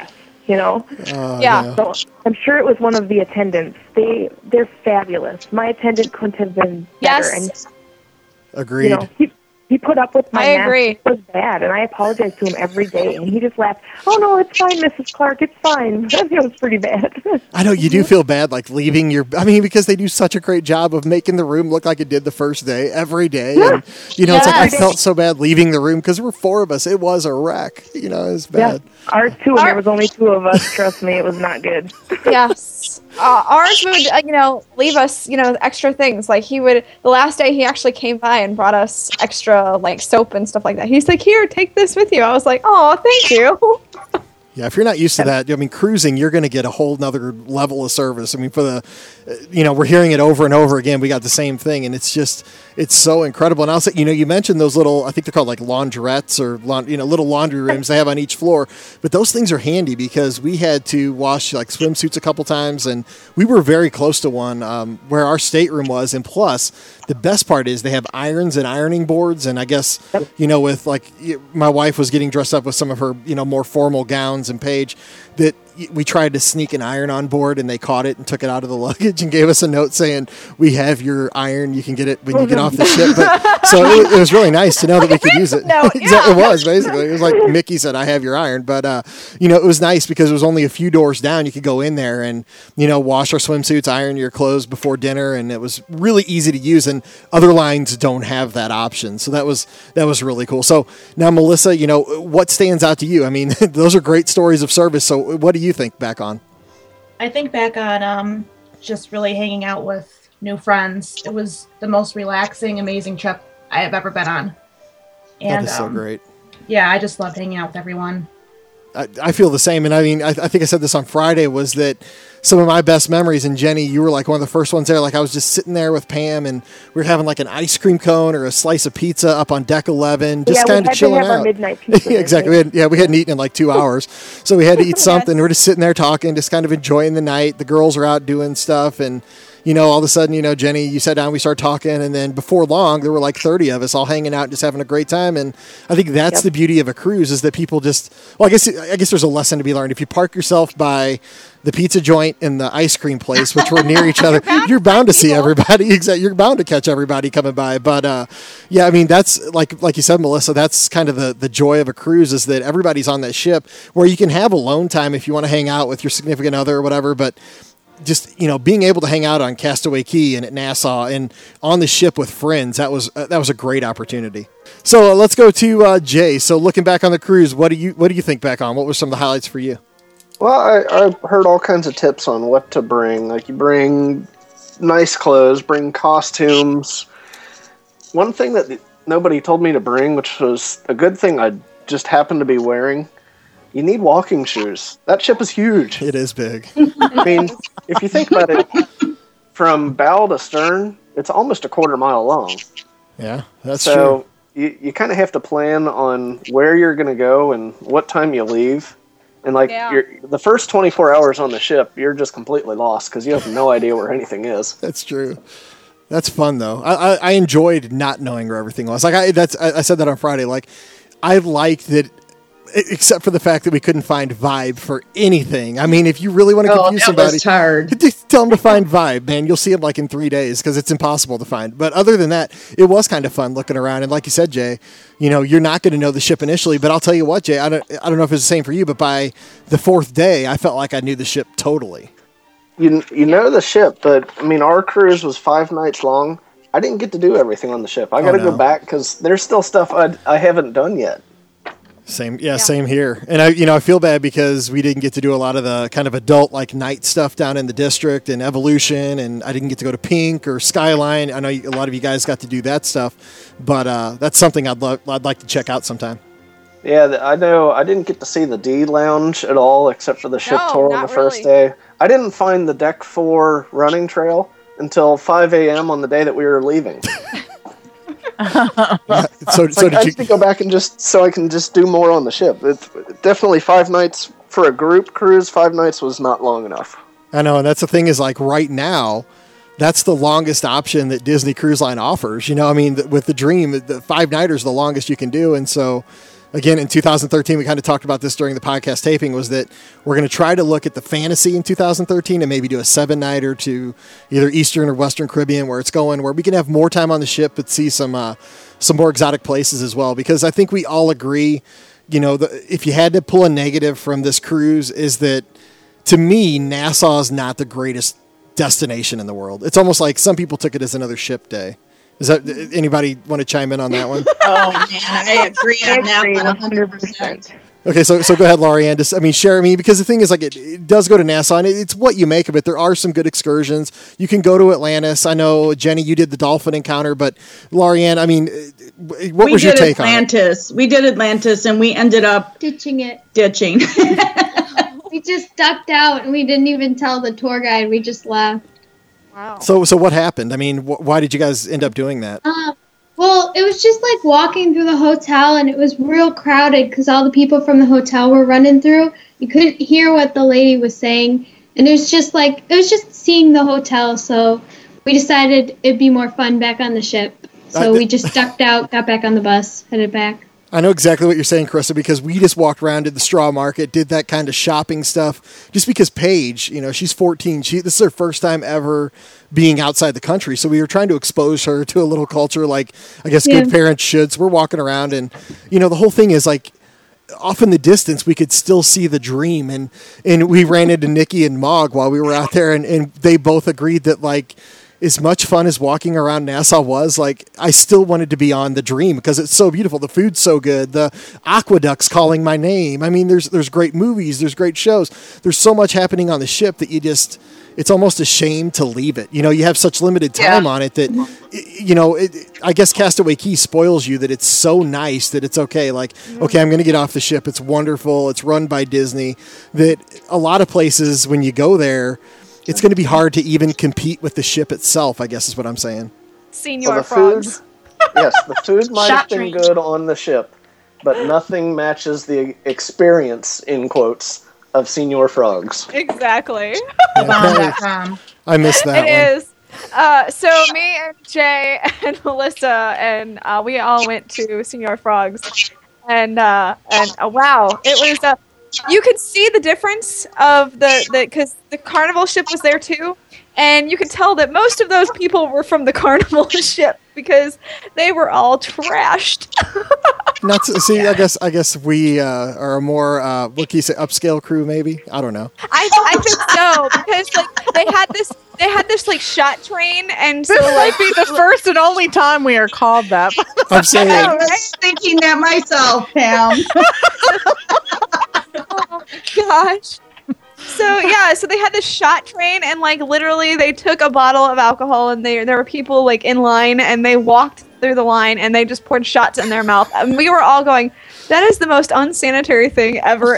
you know. Uh, Yeah. So I'm sure it was one of the attendants. They they're fabulous. My attendant couldn't have been better. Yes. And Agreed. you know, he, he put up with my I mess. agree. It was bad, and I apologized to him every day, and he just laughed. Oh no, it's fine, Missus Clark. It's fine. It was pretty bad. I know you do feel bad, like leaving your. I mean, because they do such a great job of making the room look like it did the first day, every day. And, you know, it's like I Yes. felt so bad leaving the room because there were four of us. It was a wreck. You know, it was bad. Yeah, ours too, and Our- there was only two of us. Trust me, it was not good. Yes. Uh, ours would, uh, you know, leave us, you know, extra things. Like he would, the last day he actually came by and brought us extra, like, soap and stuff like that. He's like, here, take this with you. I was like, oh, thank you. Yeah, if you're not used to that, I mean, cruising, you're going to get a whole nother level of service. I mean, for the, uh, you know, we're hearing it over and over again. We got the same thing, and it's just, it's so incredible. And I'll say, you know, you mentioned those little, I think they're called like laundrettes or, laun- you know, little laundry rooms they have on each floor. But those things are handy because we had to wash like swimsuits a couple times, and we were very close to one um, where our stateroom was. And plus, the best part is they have irons and ironing boards. And I guess, you know, with like y- my wife was getting dressed up with some of her, you know, more formal gowns and Paige, that y- we tried to sneak an iron on board, and they caught it and took it out of the luggage and gave us a note saying, we have your iron. You can get it when you get off the ship. But, so it, it was really nice to know that we could use it. No, Exactly, it was basically. It was like Mickey said, I have your iron. But, uh, you know, it was nice because it was only a few doors down. You could go in there and, you know, wash our swimsuits, iron your clothes before dinner. And it was really easy to use. And other lines don't have that option. So that was, that was really cool. So now, Melissa, you know, what stands out to you? I mean, those are great stories of service. So what do you think back on? I think back on um, just really hanging out with new friends. It was the most relaxing, amazing trip I have ever been on. And, that is so um, great. Yeah, I just loved hanging out with everyone. I, I feel the same. And I mean, I, I think I said this on Friday, was that some of my best memories, and Jenny, you were like one of the first ones there. Like I was just sitting there with Pam, and we were having like an ice cream cone or a slice of pizza up on deck eleven, just yeah, kind we of had chilling to have out. our midnight pizza. Yeah, exactly. We had, yeah, we hadn't eaten in like two hours. So we had to eat something. We're just sitting there talking, just kind of enjoying the night. The girls are out doing stuff. And, you know, all of a sudden, you know, Jenny, you sat down, we started talking. And then before long, there were like thirty of us all hanging out, just having a great time. And I think that's Yep. the beauty of a cruise, is that people just, well, I guess, I guess there's a lesson to be learned. If you park yourself by the pizza joint and the ice cream place, which were near each other, you're bound to see everybody. Exactly. You're bound to catch everybody coming by. But uh, yeah, I mean, that's like, like you said, Melissa, that's kind of the, the joy of a cruise, is that everybody's on that ship where you can have alone time if you want to hang out with your significant other or whatever. But just, you know, being able to hang out on Castaway Cay and at Nassau and on the ship with friends, that was, uh, that was a great opportunity. So uh, let's go to uh, Jay. So looking back on the cruise, what do you, what do you think back on? What were some of the highlights for you? Well, I, I heard all kinds of tips on what to bring. Like, you bring nice clothes, bring costumes. One thing that nobody told me to bring, which was a good thing I just happened to be wearing, you need walking shoes. That ship is huge. It is big. I mean, if you think about it, from bow to stern, it's almost a quarter mile long. Yeah, that's so true. you, you kind of have to plan on where you're going to go and what time you leave. And like Yeah. you're, the first twenty-four hours on the ship, you're just completely lost because you have no idea where anything is. That's true. That's fun though. I, I, I enjoyed not knowing where everything was. Like I, that's, I, I said that on Friday. Like I liked that, except for the fact that we couldn't find Vibe for anything. I mean, if you really want to Oh, confuse that somebody, was hard. just tell them to find Vibe, man. You'll see him like in three days because it's impossible to find. But other than that, it was kind of fun looking around. And like you said, Jay, you know, you're not going to know the ship initially, but I'll tell you what, Jay, I don't, I don't know if it's the same for you, but by the fourth day, I felt like I knew the ship totally. You you know the ship, but I mean, our cruise was five nights long. I didn't get to do everything on the ship. I got to Oh, no. go back because there's still stuff I I haven't done yet. Same, yeah, same here. And I, you know, I feel bad because we didn't get to do a lot of the kind of adult like night stuff down in the district and Evolution, and I didn't get to go to Pink or Skyline. I know a lot of you guys got to do that stuff, but uh, that's something I'd love, I'd like to check out sometime. Yeah, th- I know. I didn't get to see the D Lounge at all, except for the ship No, tour on not the first really. day. I didn't find the deck four running trail until five a.m. on the day that we were leaving. So, It's so like, I did need to you? go back and just so I can just do more on the ship. It's definitely five nights for a group cruise. Five nights was not long enough. I know, and that's the thing is like right now, that's the longest option that Disney Cruise Line offers. You know, I mean, th- with the Dream, the five nighters the longest you can do, and so again, in two thousand thirteen, we kind of talked about this during the podcast taping, was that we're going to try to look at the fantasy in two thousand thirteen and maybe do a seven-nighter to either Eastern or Western Caribbean where it's going, where we can have more time on the ship but see some uh, some more exotic places as well. Because I think we all agree, you know, the, if you had to pull a negative from this cruise, is that, to me, Nassau is not the greatest destination in the world. It's almost like some people took it as another ship day. Is that, anybody want to chime in on that one? Oh man, I agree on that one one hundred percent. Okay, so so go ahead, Lorianne. Just, I mean, share me, because the thing is, like, it, it does go to Nassau, and it, it's what you make of it. There are some good excursions. You can go to Atlantis. I know, Jenny, you did the dolphin encounter, but Lorianne, I mean, what we was your take Atlantis. on it? We did Atlantis, and we ended up ditching it. Ditching. We just ducked out, and we didn't even tell the tour guide. We just left. Wow. So so what happened? I mean, wh- why did you guys end up doing that? Um, well, it was just like walking through the hotel, and it was real crowded because all the people from the hotel were running through. You couldn't hear what the lady was saying, and it was just like, it was just seeing the hotel, so we decided it'd be more fun back on the ship. So Uh, we just ducked out, got back on the bus, headed back. I know exactly what you're saying, Carissa, because we just walked around to the straw market, did that kind of shopping stuff, just because Paige, you know, she's fourteen. She, this is her first time ever being outside the country. So we were trying to expose her to a little culture like, I guess, Yeah. good parents should. So we're walking around, and, you know, the whole thing is like, off in the distance, we could still see the dream. And, and we ran into Nikki and Mog while we were out there, and, and they both agreed that, like, as much fun as walking around Nassau was, like, I still wanted to be on the Dream because it's so beautiful. The food's so good. The aqueduct's calling my name. I mean, there's there's great movies. There's great shows. There's so much happening on the ship that you just, it's almost a shame to leave it. You know, you have such limited time Yeah. on it that, you know, it, I guess Castaway Cay spoils you that it's so nice that it's okay. Like, okay, I'm going to get off the ship. It's wonderful. It's run by Disney. That a lot of places, when you go there, it's going to be hard to even compete with the ship itself, I guess is what I'm saying. Senior Well, the frogs. food, yes, the food might Shot have been train. good on the ship, but nothing matches the experience, in quotes, of Senior Frogs. Exactly. Yeah, apparently- Um, I missed that It one. is. Uh, so me and Jay and Melissa and uh, we all went to Senior Frogs, and uh, and uh, wow, it was. Uh, you could see the difference of the the because the Carnival ship was there too, and you could tell that most of those people were from the Carnival ship because they were all trashed. Not to, see, I guess I guess we uh, are a more uh, what can you say, upscale crew, maybe. I don't know. I I think so because like they had this they had this like shot train, and so This like might be the first and only time we are called that. I'm saying, I was thinking that myself, Pam. oh my gosh. So yeah, so they had this shot train, and like literally they took a bottle of alcohol, and they there were people like in line, and they walked through the line, and they just poured shots in their mouth, and we were all going, "That is the most unsanitary thing ever."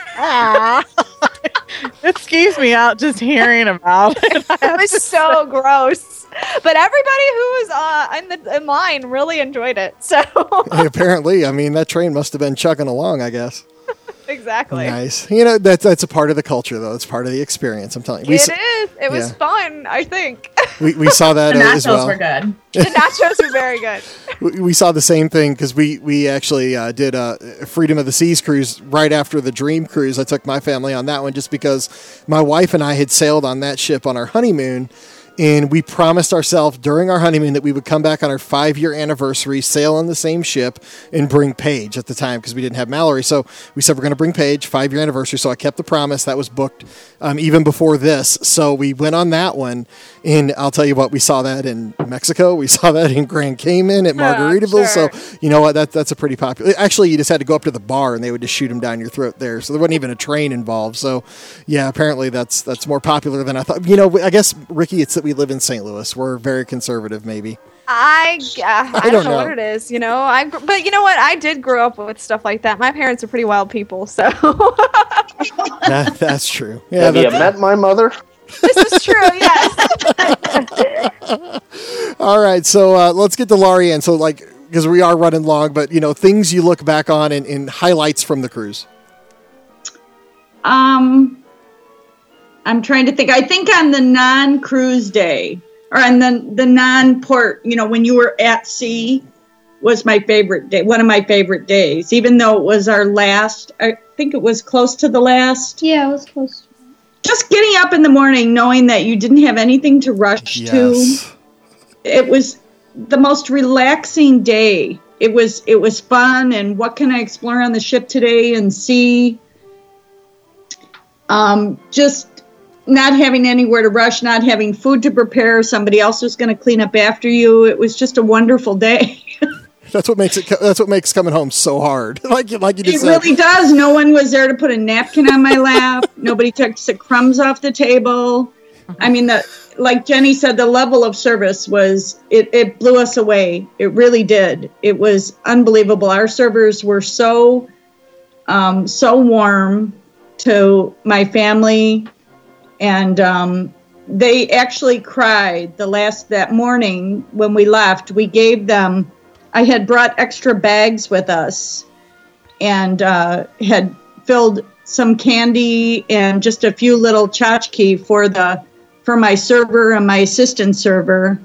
It skeeves me out just hearing about it. It was so gross, but everybody who was uh, in the in line really enjoyed it. So apparently, I mean, that train must have been chugging along, I guess. exactly, Nice. You know, that's that's a part of the culture, though. It's part of the experience. I'm telling you. We, it s- is. It was yeah. fun. I think we, we saw that the uh, as nachos well. were good. the nachos were very good. We, we saw the same thing because we, we actually uh, did a Freedom of the Seas cruise right after the Dream cruise. I took my family on that one just because my wife and I had sailed on that ship on our honeymoon. And we promised ourselves during our honeymoon that we would come back on our five-year anniversary, sail on the same ship, and bring Paige at the time because we didn't have Mallory. So we said we're going to bring Paige, five-year anniversary. So I kept the promise. That was booked um, even before this. So we went on that one. And I'll tell you what, we saw that in Mexico. We saw that in Grand Cayman, at Margaritaville. sure. So you know what? That, that's a pretty popular. Actually, you just had to go up to the bar, and they would just shoot them down your throat there. So there wasn't even a train involved. So yeah, apparently that's that's more popular than I thought. You know, I guess, Ricky, it's that we live in Saint Louis. We're very conservative, maybe. I, uh, I, don't don't know, know. what it is, you know. I gr- but you know what? I did grow up with stuff like that. My parents are pretty wild people, so That, that's true. Yeah, Have you that's, met my mother? this is true. Yes. all right. So uh, let's get to Lorianne. So like, because we are running long, but you know, things you look back on and, and highlights from the cruise. Um, I'm trying to think. I think on the non-cruise day, or on the the non-port, you know, when you were at sea, was my favorite day, one of my favorite days, even though it was our last, I think it was close to the last. Yeah, it was close. Just getting up in the morning, knowing that you didn't have anything to rush Yes. to. It was the most relaxing day. It was, it was fun. And what can I explore on the ship today and see? Um, just not having anywhere to rush, not having food to prepare. Somebody else was going to clean up after you. It was just a wonderful day. That's what makes it. That's what makes coming home so hard. like you, like you just It said. really does. No one was there to put a napkin on my lap. Nobody took the crumbs off the table. I mean, the like Jenny said, the level of service was it, it blew us away. It really did. It was unbelievable. Our servers were so um, so warm to my family, and um, they actually cried the last that morning when we left. We gave them. I had brought extra bags with us and uh, had filled some candy and just a few little tchotchke for the for my server and my assistant server.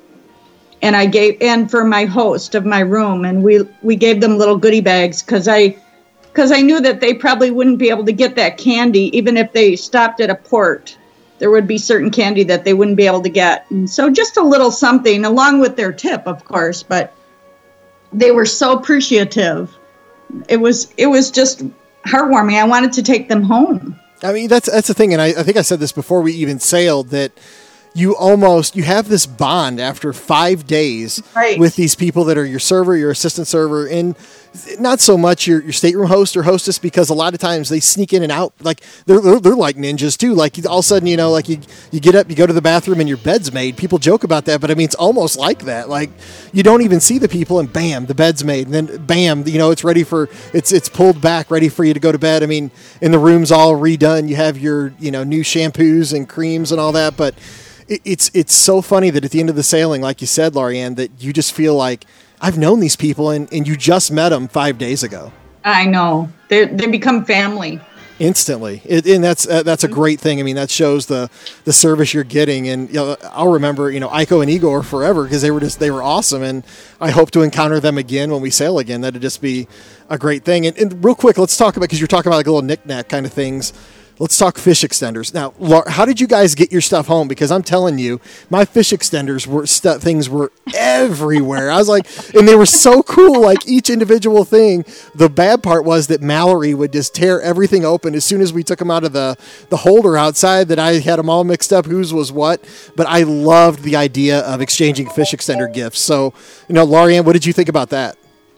And I gave and for my host of my room, and we we gave them little goodie bags because I because I knew that they probably wouldn't be able to get that candy even if they stopped at a port. There would be certain candy that they wouldn't be able to get, and so just a little something along with their tip, of course, but. They were so appreciative. It was it was just heartwarming. I wanted to take them home. I mean, that's that's the thing, and I, I think I said this before we even sailed, that you almost you have this bond after five days right. with these people that are your server, your assistant server, and not so much your, your stateroom host or hostess, because a lot of times they sneak in and out. Like they're, they're, they're like ninjas too. Like all of a sudden, you know, like you, you get up, you go to the bathroom and your bed's made. People joke about that, but I mean, it's almost like that. Like you don't even see the people and bam, the bed's made. And then bam, you know, it's ready for, it's, it's pulled back, ready for you to go to bed. I mean, and the room's all redone. You have your, you know, new shampoos and creams and all that. But it, it's, it's so funny that at the end of the sailing, like you said, Lorianne, that you just feel like, I've known these people, and, and you just met them five days ago. I know. They they become family. Instantly. It, and that's uh, that's a great thing. I mean, that shows the, the service you're getting. And you know, I'll remember, you know, Aiko and Igor forever because they were just, they were awesome. And I hope to encounter them again when we sail again. That'd just be a great thing. And, and real quick, let's talk about, because you're talking about like little knick-knack kind of things. Let's talk fish extenders. Now, Laura, how did you guys get your stuff home? Because I'm telling you, my fish extenders were stu- things were everywhere. I was like, and they were so cool, like each individual thing. The bad part was that Mallory would just tear everything open as soon as we took them out of the, the holder outside, that I had them all mixed up, whose was what. But I loved the idea of exchanging fish extender gifts. So, you know, Lorianne, what did you think about that?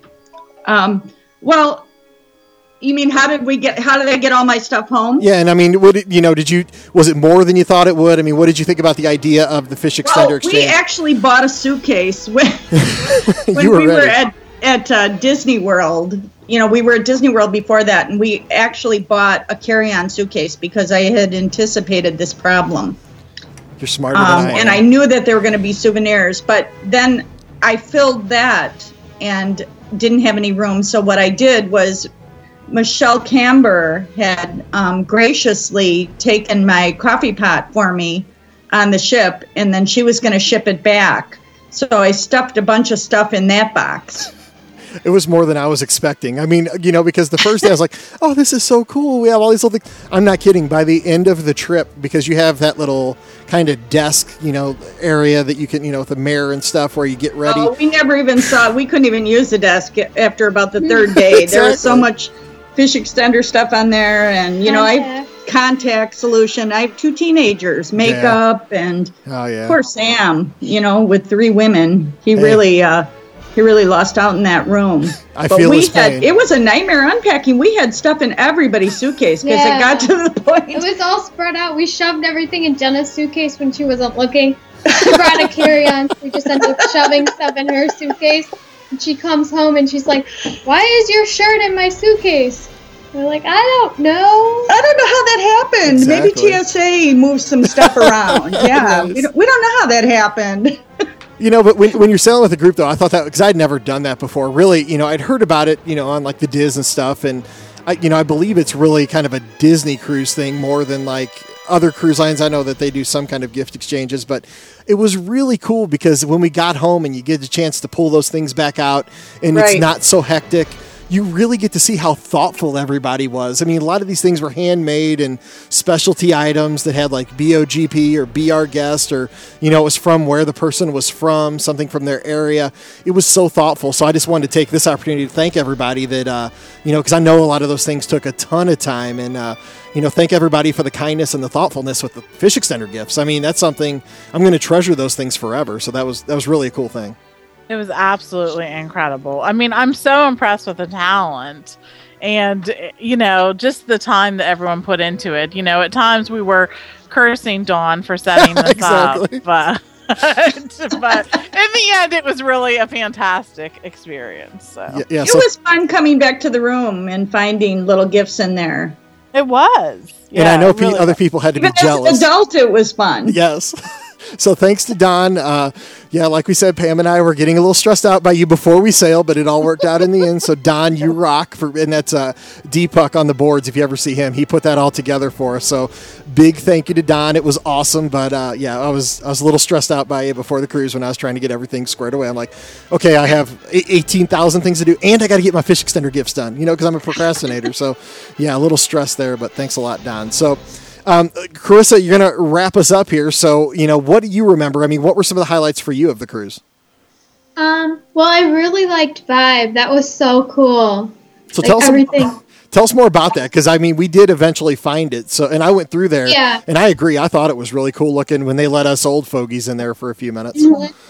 Um, well, you mean how did we get? How did I get all my stuff home? Yeah, and I mean, what did, you know? Did you was it more than you thought it would? I mean, what did you think about the idea of the fish extender well, exchange? We actually bought a suitcase when, when were we ready. were at at uh, Disney World. You know, we were at Disney World before that, and we actually bought a carry-on suitcase because I had anticipated this problem. You're smarter Um, than I am. and I knew that there were going to be souvenirs, but then I filled that and didn't have any room. So what I did was Michelle Camber had um, graciously taken my coffee pot for me on the ship, and then she was going to ship it back. So I stuffed a bunch of stuff in that box. It was more than I was expecting. I mean, you know, because the first day I was like, oh, this is so cool. We have all these little things. I'm not kidding. By the end of the trip, because you have that little kind of desk, you know, area that you can, you know, with a mirror and stuff where you get ready. Oh, we never even saw, we couldn't even use the desk after about the third day. Exactly. There was so much fish extender stuff on there, and, you know, I have contact solution. I have two teenagers, makeup, yeah. and oh, yeah. poor Sam, you know, with three women. He hey. really, uh, he really lost out in that room. I but feel we his had, pain. it was a nightmare unpacking. We had stuff in everybody's suitcase because Yeah. it got to the point. It was all spread out. We shoved everything in Jenna's suitcase when she wasn't looking. She brought a carry-on, so we just ended up shoving stuff in her suitcase. And she comes home and she's like, "Why is your shirt in my suitcase?" We're like, "I don't know." I don't know how that happened. Exactly. Maybe T S A moved some stuff around. Yeah, we don't, we don't know how that happened. You know, but when, when you're sailing with a group, though, I thought that, because I'd never done that before. Really, you know, I'd heard about it, you know, on like the Diz and stuff. And, I, you know, I believe it's really kind of a Disney cruise thing more than like other cruise lines, I know that they do some kind of gift exchanges, but it was really cool because when we got home and you get a chance to pull those things back out and Right. it's not so hectic, you really get to see how thoughtful everybody was. I mean, a lot of these things were handmade and specialty items that had like B O G P or Be Our Guest, or, you know, it was from where the person was from, something from their area. It was so thoughtful. So I just wanted to take this opportunity to thank everybody that, uh, you know, because I know a lot of those things took a ton of time, and, uh, you know, thank everybody for the kindness and the thoughtfulness with the fish extender gifts. I mean, that's something I'm going to treasure those things forever. So that was, that was really a cool thing. It was absolutely incredible. I mean, I'm so impressed with the talent and, you know, just the time that everyone put into it. You know, at times we were cursing Dawn for setting this Exactly. up, but, but in the end, it was really a fantastic experience. So Yeah, yeah, It so- was fun coming back to the room and finding little gifts in there. it was. and I Yeah, know it pe- really other was. people had to be Even as an jealous. adult, it was fun. Yes. So thanks to Don. Uh, yeah, like we said, Pam and I were getting a little stressed out by you before we sailed, but it all worked out in the end. So Don, you rock. For, and that's uh, D-Puck on the boards. If you ever see him, he put that all together for us. So big thank you to Don. It was awesome. But uh, yeah, I was I was a little stressed out by you before the cruise when I was trying to get everything squared away. I'm like, okay, I have eighteen thousand things to do, and I got to get my fish extender gifts done, you know, because I'm a procrastinator. So yeah, a little stress there, but thanks a lot, Don. So Um, Carissa, you're going to wrap us up here. So, you know, what do you remember? I mean, what were some of the highlights for you of the cruise? Um, well, I really liked Vibe. That was so cool. So Like, tell us, everything. tell us more about that. Cause I mean, we did eventually find it. So, and I went through there Yeah. and I agree. I thought it was really cool looking when they let us old fogies in there for a few minutes.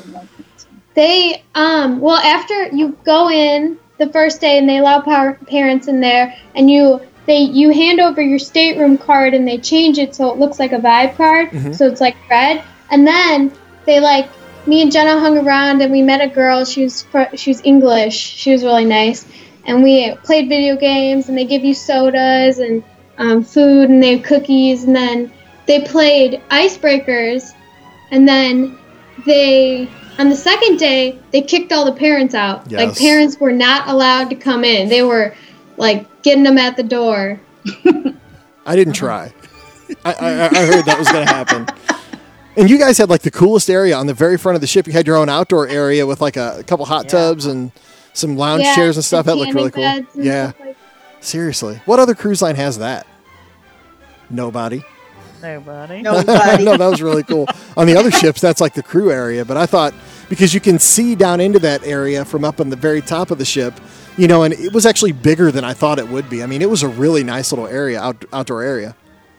They, um, well, after you go in the first day and they allow par- parents in there, and you, they, you hand over your stateroom card and they change it so it looks like a Vibe card. Mhm. So it's like red. And then they like, me and Jenna hung around and we met a girl. She was, fr- she was English. She was really nice. And we played video games, and they give you sodas and um, food, and they have cookies. And then they played icebreakers. And then they, on the second day, they kicked all the parents out. Yes. Like, parents were not allowed to come in. They were, like, getting them at the door. I didn't try. I, I, I heard that was going to happen. And you guys had like the coolest area on the very front of the ship. You had your own outdoor area with like a, a couple hot tubs and some lounge Yeah, chairs and stuff. That and looked really cool. tanning beds and Yeah. stuff like- Seriously. What other cruise line has that? Nobody. Nobody. Nobody. No, that was really cool. On the other ships, that's like the crew area. But I thought, because you can see down into that area from up on the very top of the ship, you know, and it was actually bigger than I thought it would be. I mean, it was a really nice little area, out, outdoor area.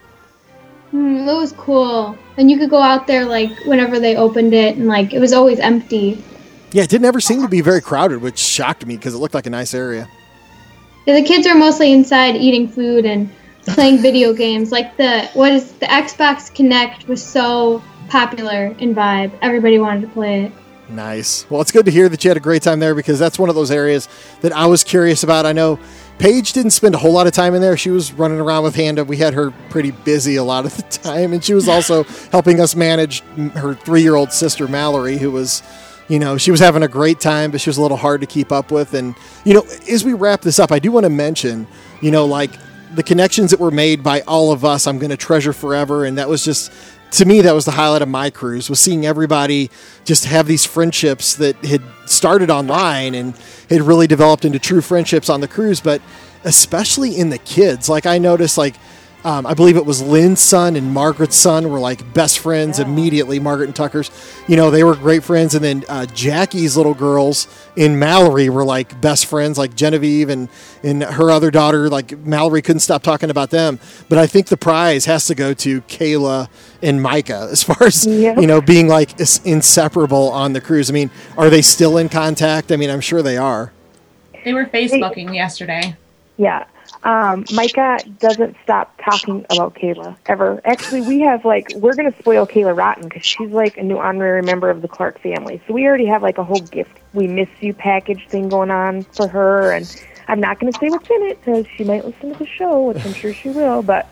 Hmm, it was cool. And you could go out there, like, whenever they opened it, and, like, it was always empty. Yeah, it didn't ever seem to be very crowded, which shocked me because it looked like a nice area. Yeah, the kids are mostly inside eating food and playing video games. Like, the, what is, the Xbox Connect was so popular in Vibe. Everybody wanted to play it. Nice. Well, it's good to hear that you had a great time there, because that's one of those areas that I was curious about. I know Paige didn't spend a whole lot of time in there. She was running around with Handa. We had her pretty busy a lot of the time, and she was also helping us manage her three-year-old sister, Mallory, who was, you know, she was having a great time, but she was a little hard to keep up with. And, you know, as we wrap this up, I do want to mention, you know, like the connections that were made by all of us, I'm going to treasure forever. And that was just, to me, that was the highlight of my cruise, was seeing everybody just have these friendships that had started online and had really developed into true friendships on the cruise, but especially in the kids. Like, I noticed, like, um, I believe it was Lynn's son and Margaret's son were like best friends immediately. Margaret and Tucker's, you know, they were great friends. And then uh, Jackie's little girls in Mallory were like best friends, like Genevieve and, and her other daughter. Like, Mallory couldn't stop talking about them. But I think the prize has to go to Kayla and Micah as far as, Yeah. you know, being like is- inseparable on the cruise. I mean, are they still in contact? I mean, I'm sure they are. They were Facebooking yesterday. Yeah. Um, Micah doesn't stop talking about Kayla ever. Actually, we have like, we're going to spoil Kayla rotten because she's like a new honorary member of the Clark family. So we already have like a whole gift we miss you package thing going on for her. And I'm not going to say what's in it because she might listen to the show, which I'm sure she will. But,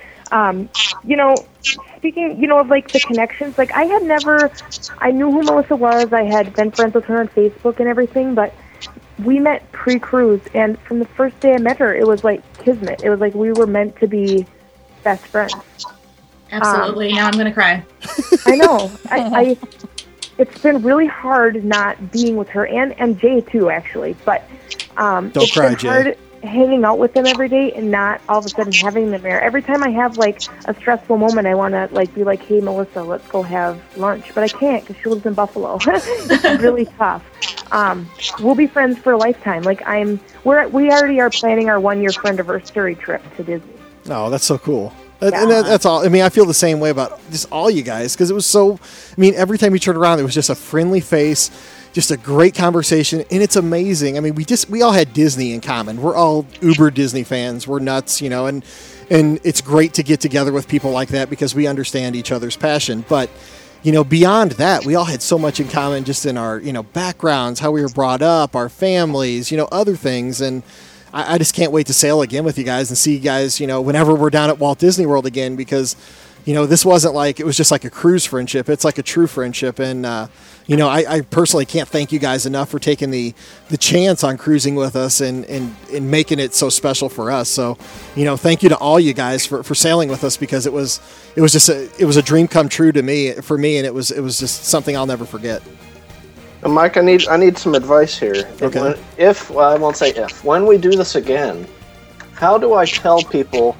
um, you know, speaking, you know, of like the connections, like I had never, I knew who Melissa was. I had been friends with her on Facebook and everything, but we met pre-cruise, and from the first day I met her, it was like kismet. It was like we were meant to be best friends. Absolutely. Um, now I'm going to cry. I know. I, I. It's been really hard not being with her and and Jay too, actually. But um, Don't it's cry, been Jay. hard hanging out with them every day and not all of a sudden having them there. Every time I have like a stressful moment, I want to like be like, "Hey, Melissa, let's go have lunch," but I can't because she lives in Buffalo. It's really tough. Um, we'll be friends for a lifetime. Like I'm, we're we already are planning our one year friendiversary trip to Disney. Oh, that's so cool. That- Yeah. And that, that's all. I mean, I feel the same way about just all you guys because it was so. I mean, every time you turned around, it was just a friendly face, just a great conversation, and it's amazing. I mean, we just we all had Disney in common. We're all uber Disney fans. We're nuts, you know, and and it's great to get together with people like that because we understand each other's passion. But you know, beyond that, we all had so much in common just in our you know backgrounds, how we were brought up, our families, you know, other things, and. I just can't wait to sail again with you guys and see you guys, you know, whenever we're down at Walt Disney World again, because, you know, this wasn't like, it was just like a cruise friendship. It's like a true friendship. And, uh, you know, I, I personally can't thank you guys enough for taking the, the chance on cruising with us and, and, and making it so special for us. So, you know, thank you to all you guys for, for sailing with us because it was, it was just a, it was a dream come true to me, for me. And it was, it was just something I'll never forget. Uh, Mike, I need I need some advice here. Okay. When, if well, I won't say if. When we do this again, how do I tell people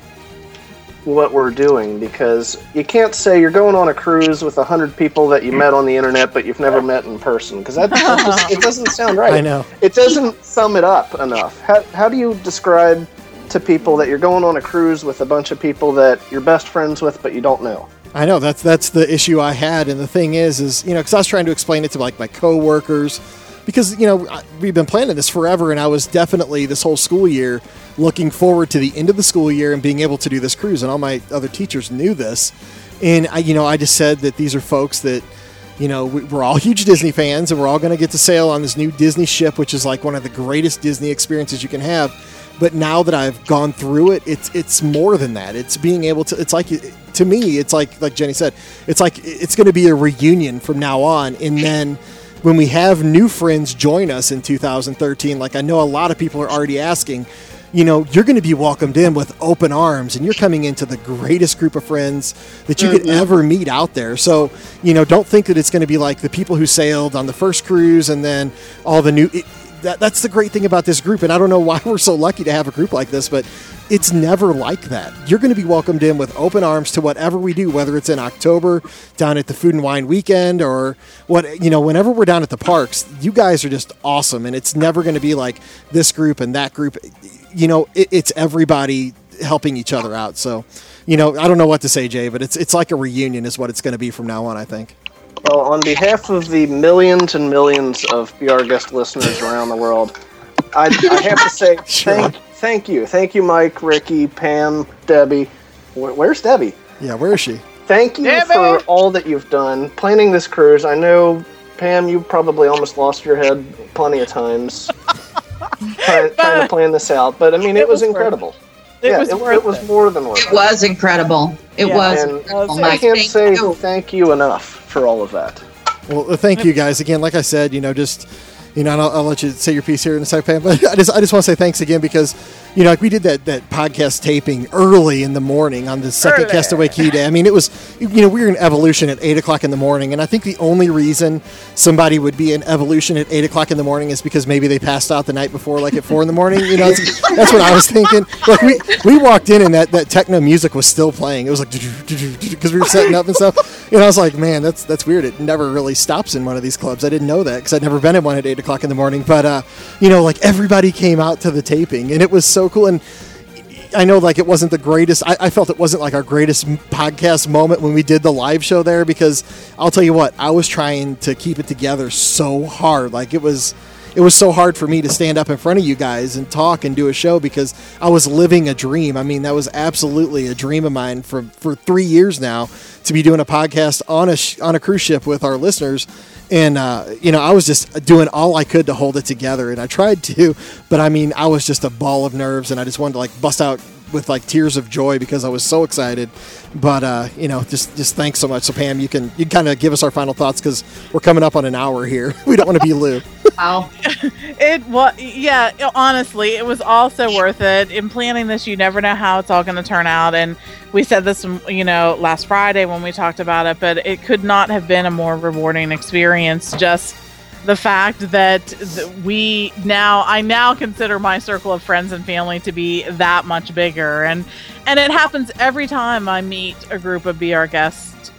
what we're doing? Because you can't say you're going on a cruise with a hundred people that you met on the internet, but you've never met in person. Because that, that just, it doesn't sound right. I know. It doesn't sum it up enough. How how do you describe to people that you're going on a cruise with a bunch of people that you're best friends with, but you don't know? I know that's that's the issue I had, and the thing is, is you know, because I was trying to explain it to like my coworkers, because you know I- we've been planning this forever, and I was definitely this whole school year looking forward to the end of the school year and being able to do this cruise, and all my other teachers knew this, and I, you know, I just said that these are folks that, you know, we- we're all huge Disney fans, and we're all going to get to sail on this new Disney ship, which is like one of the greatest Disney experiences you can have. But now that I've gone through it, it's it's more than that. It's being able to. It's like to me, it's like like Jenny said, it's like it's going to be a reunion from now on. And then when we have new friends join us in two thousand thirteen, like I know a lot of people are already asking, you know, you're going to be welcomed in with open arms, and you're coming into the greatest group of friends that you could ever meet out there. So, you know, don't think that it's going to be like the people who sailed on the first cruise and then all the new. It, That, that's the great thing about this group, and I don't know why we're so lucky to have a group like this, but it's never like that. You're going to be welcomed in with open arms to whatever we do, whether it's in October down at the Food and Wine Weekend or what, you know, whenever we're down at the parks, you guys are just awesome, and it's never going to be like this group and that group. You know, it, it's everybody helping each other out. So, you know, I don't know what to say, Jay, but it's it's like a reunion is what it's going to be from now on, I think. Well, on behalf of the millions and millions of Be Our Guest listeners around the world, I, I have to say Sure. thank, thank you. Thank you, Mike, Ricky, Pam, Debbie. Where, where's Debbie? Yeah, where is she? Thank you Debbie! for all that you've done planning this cruise. I know, Pam, you probably almost lost your head plenty of times trying, trying to plan this out, but I mean, it, It was was worth incredible. It yeah, was it, worth it was it. more than worth It was incredible. It Yeah. was. And incredible, I Mike. can't Thank say you. thank you enough for all of that. Well, thank you guys again. Like I said, you know, just you know, and I'll, I'll let you say your piece here in a second, but I just I just want to say thanks again because you know, like we did that that podcast taping early in the morning on the second Early. Castaway Key Day. I mean, it was you know we were in Evolution at eight o'clock in the morning, and I think the only reason somebody would be in Evolution at eight o'clock in the morning is because maybe they passed out the night before, like at four in the morning. You know, that's, that's what I was thinking. Like we we walked in and that that techno music was still playing. It was like because we were setting up and stuff. You know, I was like, man, that's that's weird. It never really stops in one of these clubs. I didn't know that because I'd never been in one at eight o'clock in the morning. But uh, you know, like everybody came out to the taping, and it was so cool. And I know, like, it wasn't the greatest. I, I felt it wasn't like our greatest podcast moment when we did the live show there because I'll tell you what, I was trying to keep it together so hard. Like it was. It was so hard for me to stand up in front of you guys and talk and do a show because I was living a dream. I mean, that was absolutely a dream of mine for, for three years now to be doing a podcast on a sh- on a cruise ship with our listeners. And, uh, you know, I was just doing all I could to hold it together. And I tried to, but I mean, I was just a ball of nerves and I just wanted to like bust out with like tears of joy because I was so excited. But, uh, you know, just, just thanks so much. So Pam, you can, you kind of give us our final thoughts because we're coming up on an hour here. We don't want to be Lou. Wow. It was, yeah, honestly, it was all so worth it. In planning this, you never know how it's all going to turn out. And we said this, you know, last Friday when we talked about it, but it could not have been a more rewarding experience. Just the fact that th- we now, I now consider my circle of friends and family to be that much bigger. And, and it happens every time I meet a group of Be Our Guest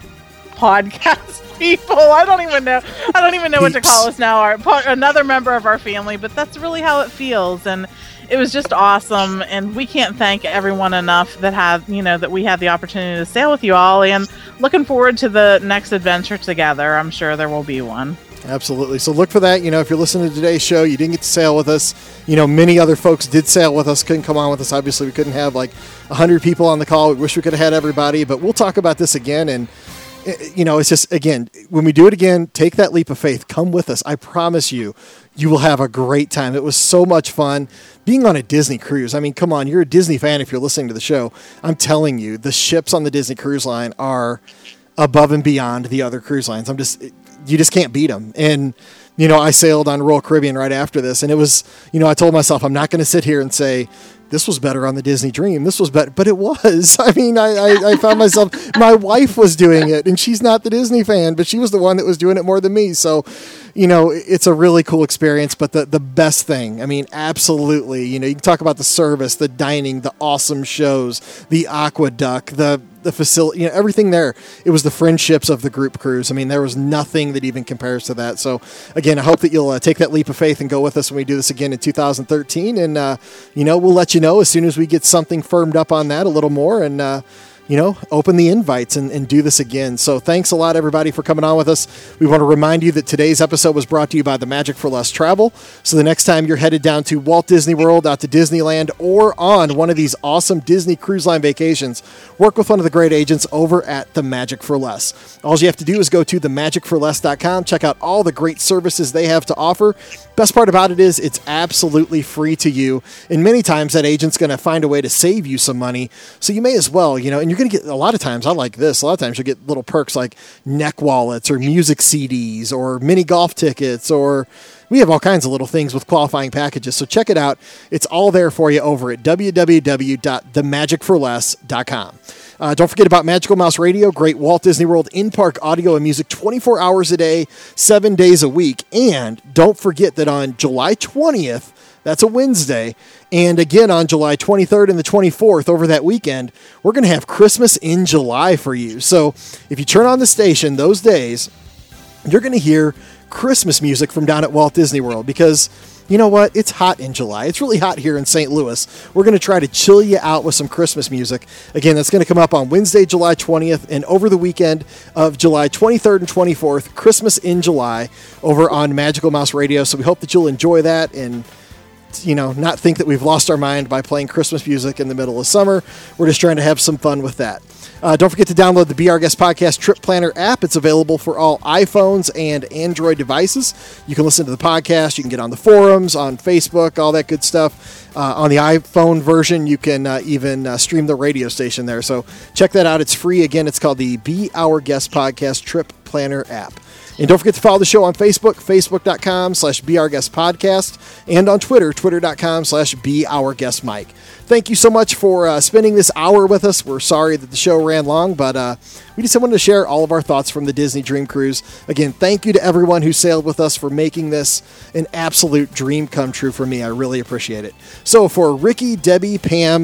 podcast people. I don't even know. I don't even know what to call us now. Our part, another member of our family, but that's really how it feels. And it was just awesome. And we can't thank everyone enough that have, you know, that we had the opportunity to sail with you all. And looking forward to the next adventure together. I'm sure there will be one. Absolutely. So look for that. You know, if you're listening to today's show, you didn't get to sail with us. You know, many other folks did sail with us, couldn't come on with us. Obviously, we couldn't have like one hundred people on the call. We wish we could have had everybody, but we'll talk about this again. And you know, it's just, again, when we do it again, take that leap of faith. Come with us. I promise you, you will have a great time. It was so much fun being on a Disney cruise. I mean, come on, you're a Disney fan if you're listening to the show. I'm telling you, the ships on the Disney Cruise Line are above and beyond the other cruise lines. I'm just, you just can't beat them. And, you know, I sailed on Royal Caribbean right after this, and it was, you know, I told myself, I'm not going to sit here and say, this was better on the Disney Dream. This was better, but it was. I mean, I, I, I found myself, my wife was doing it, and she's not the Disney fan, but she was the one that was doing it more than me. So, you know, it's a really cool experience, but the, the best thing, I mean, absolutely, you know, you can talk about the service, the dining, the awesome shows, the aqueduct, the, the facility, you know, everything there. It was the friendships of the group cruise. I mean, there was nothing that even compares to that. So again, I hope that you'll uh, take that leap of faith and go with us when we do this again in two thousand thirteen. And, uh, you know, we'll let you know as soon as we get something firmed up on that a little more, and, uh, you know, open the invites and, and do this again. So thanks a lot, everybody, for coming on with us. We want to remind you that today's episode was brought to you by the Magic for Less Travel. So the next time you're headed down to Walt Disney World, out to Disneyland, or on one of these awesome Disney Cruise Line vacations, work with one of the great agents over at the Magic for Less. All you have to do is go to the magic for less dot com, check out all the great services they have to offer. Best part about it is it's absolutely free to you. And many times that agent's going to find a way to save you some money. So you may as well, you know, and you're going to get, a lot of times, I like this, a lot of times you'll get little perks like neck wallets or music C Ds or mini golf tickets, or we have all kinds of little things with qualifying packages. So check it out. It's all there for you over at w w w dot the magic for less dot com. Uh, don't forget about Magical Mouse Radio, great Walt Disney World in-park audio and music twenty-four hours a day, seven days a week. And don't forget that on July twentieth, that's a Wednesday, and again on July twenty-third and the twenty-fourth over that weekend, we're going to have Christmas in July for you. So if you turn on the station those days, you're going to hear Christmas music from down at Walt Disney World, because you know what? It's hot in July. It's really hot here in Saint Louis. We're going to try to chill you out with some Christmas music. Again, that's going to come up on Wednesday, July twentieth, and over the weekend of July twenty-third and twenty-fourth, Christmas in July over on Magical Mouse Radio. So we hope that you'll enjoy that and, you know, not think that we've lost our mind by playing Christmas music in the middle of summer. We're just trying to have some fun with that. Uh, don't forget to download the Be Our Guest Podcast Trip Planner app. It's available for all iPhones and Android devices. You can listen to the podcast. You can get on the forums, on Facebook, all that good stuff. Uh, on the iPhone version, you can uh, even uh, stream the radio station there. So check that out. It's free. Again, it's called the Be Our Guest Podcast Trip Planner app. And don't forget to follow the show on Facebook, facebook.com slash Be Our Guest Podcast, and on Twitter, twitter.com slash Be Our Guest Mike. Thank you so much for uh, spending this hour with us. We're sorry that the show ran long, but uh, we just wanted to share all of our thoughts from the Disney Dream Cruise. Again, thank you to everyone who sailed with us for making this an absolute dream come true for me. I really appreciate it. So for Ricky, Debbie, Pam,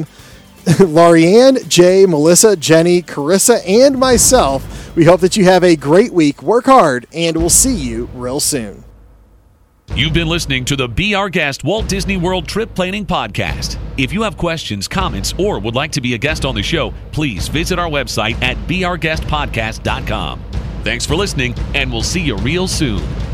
Lorianne, Jay, Melissa, Jenny, Carissa, and myself, we hope that you have a great week. Work hard, and we'll see you real soon. You've been listening to the Be Our Guest Walt Disney World Trip Planning Podcast. If you have questions, comments, or would like to be a guest on the show, please visit our website at be our guest podcast dot com. Thanks for listening, and we'll see you real soon.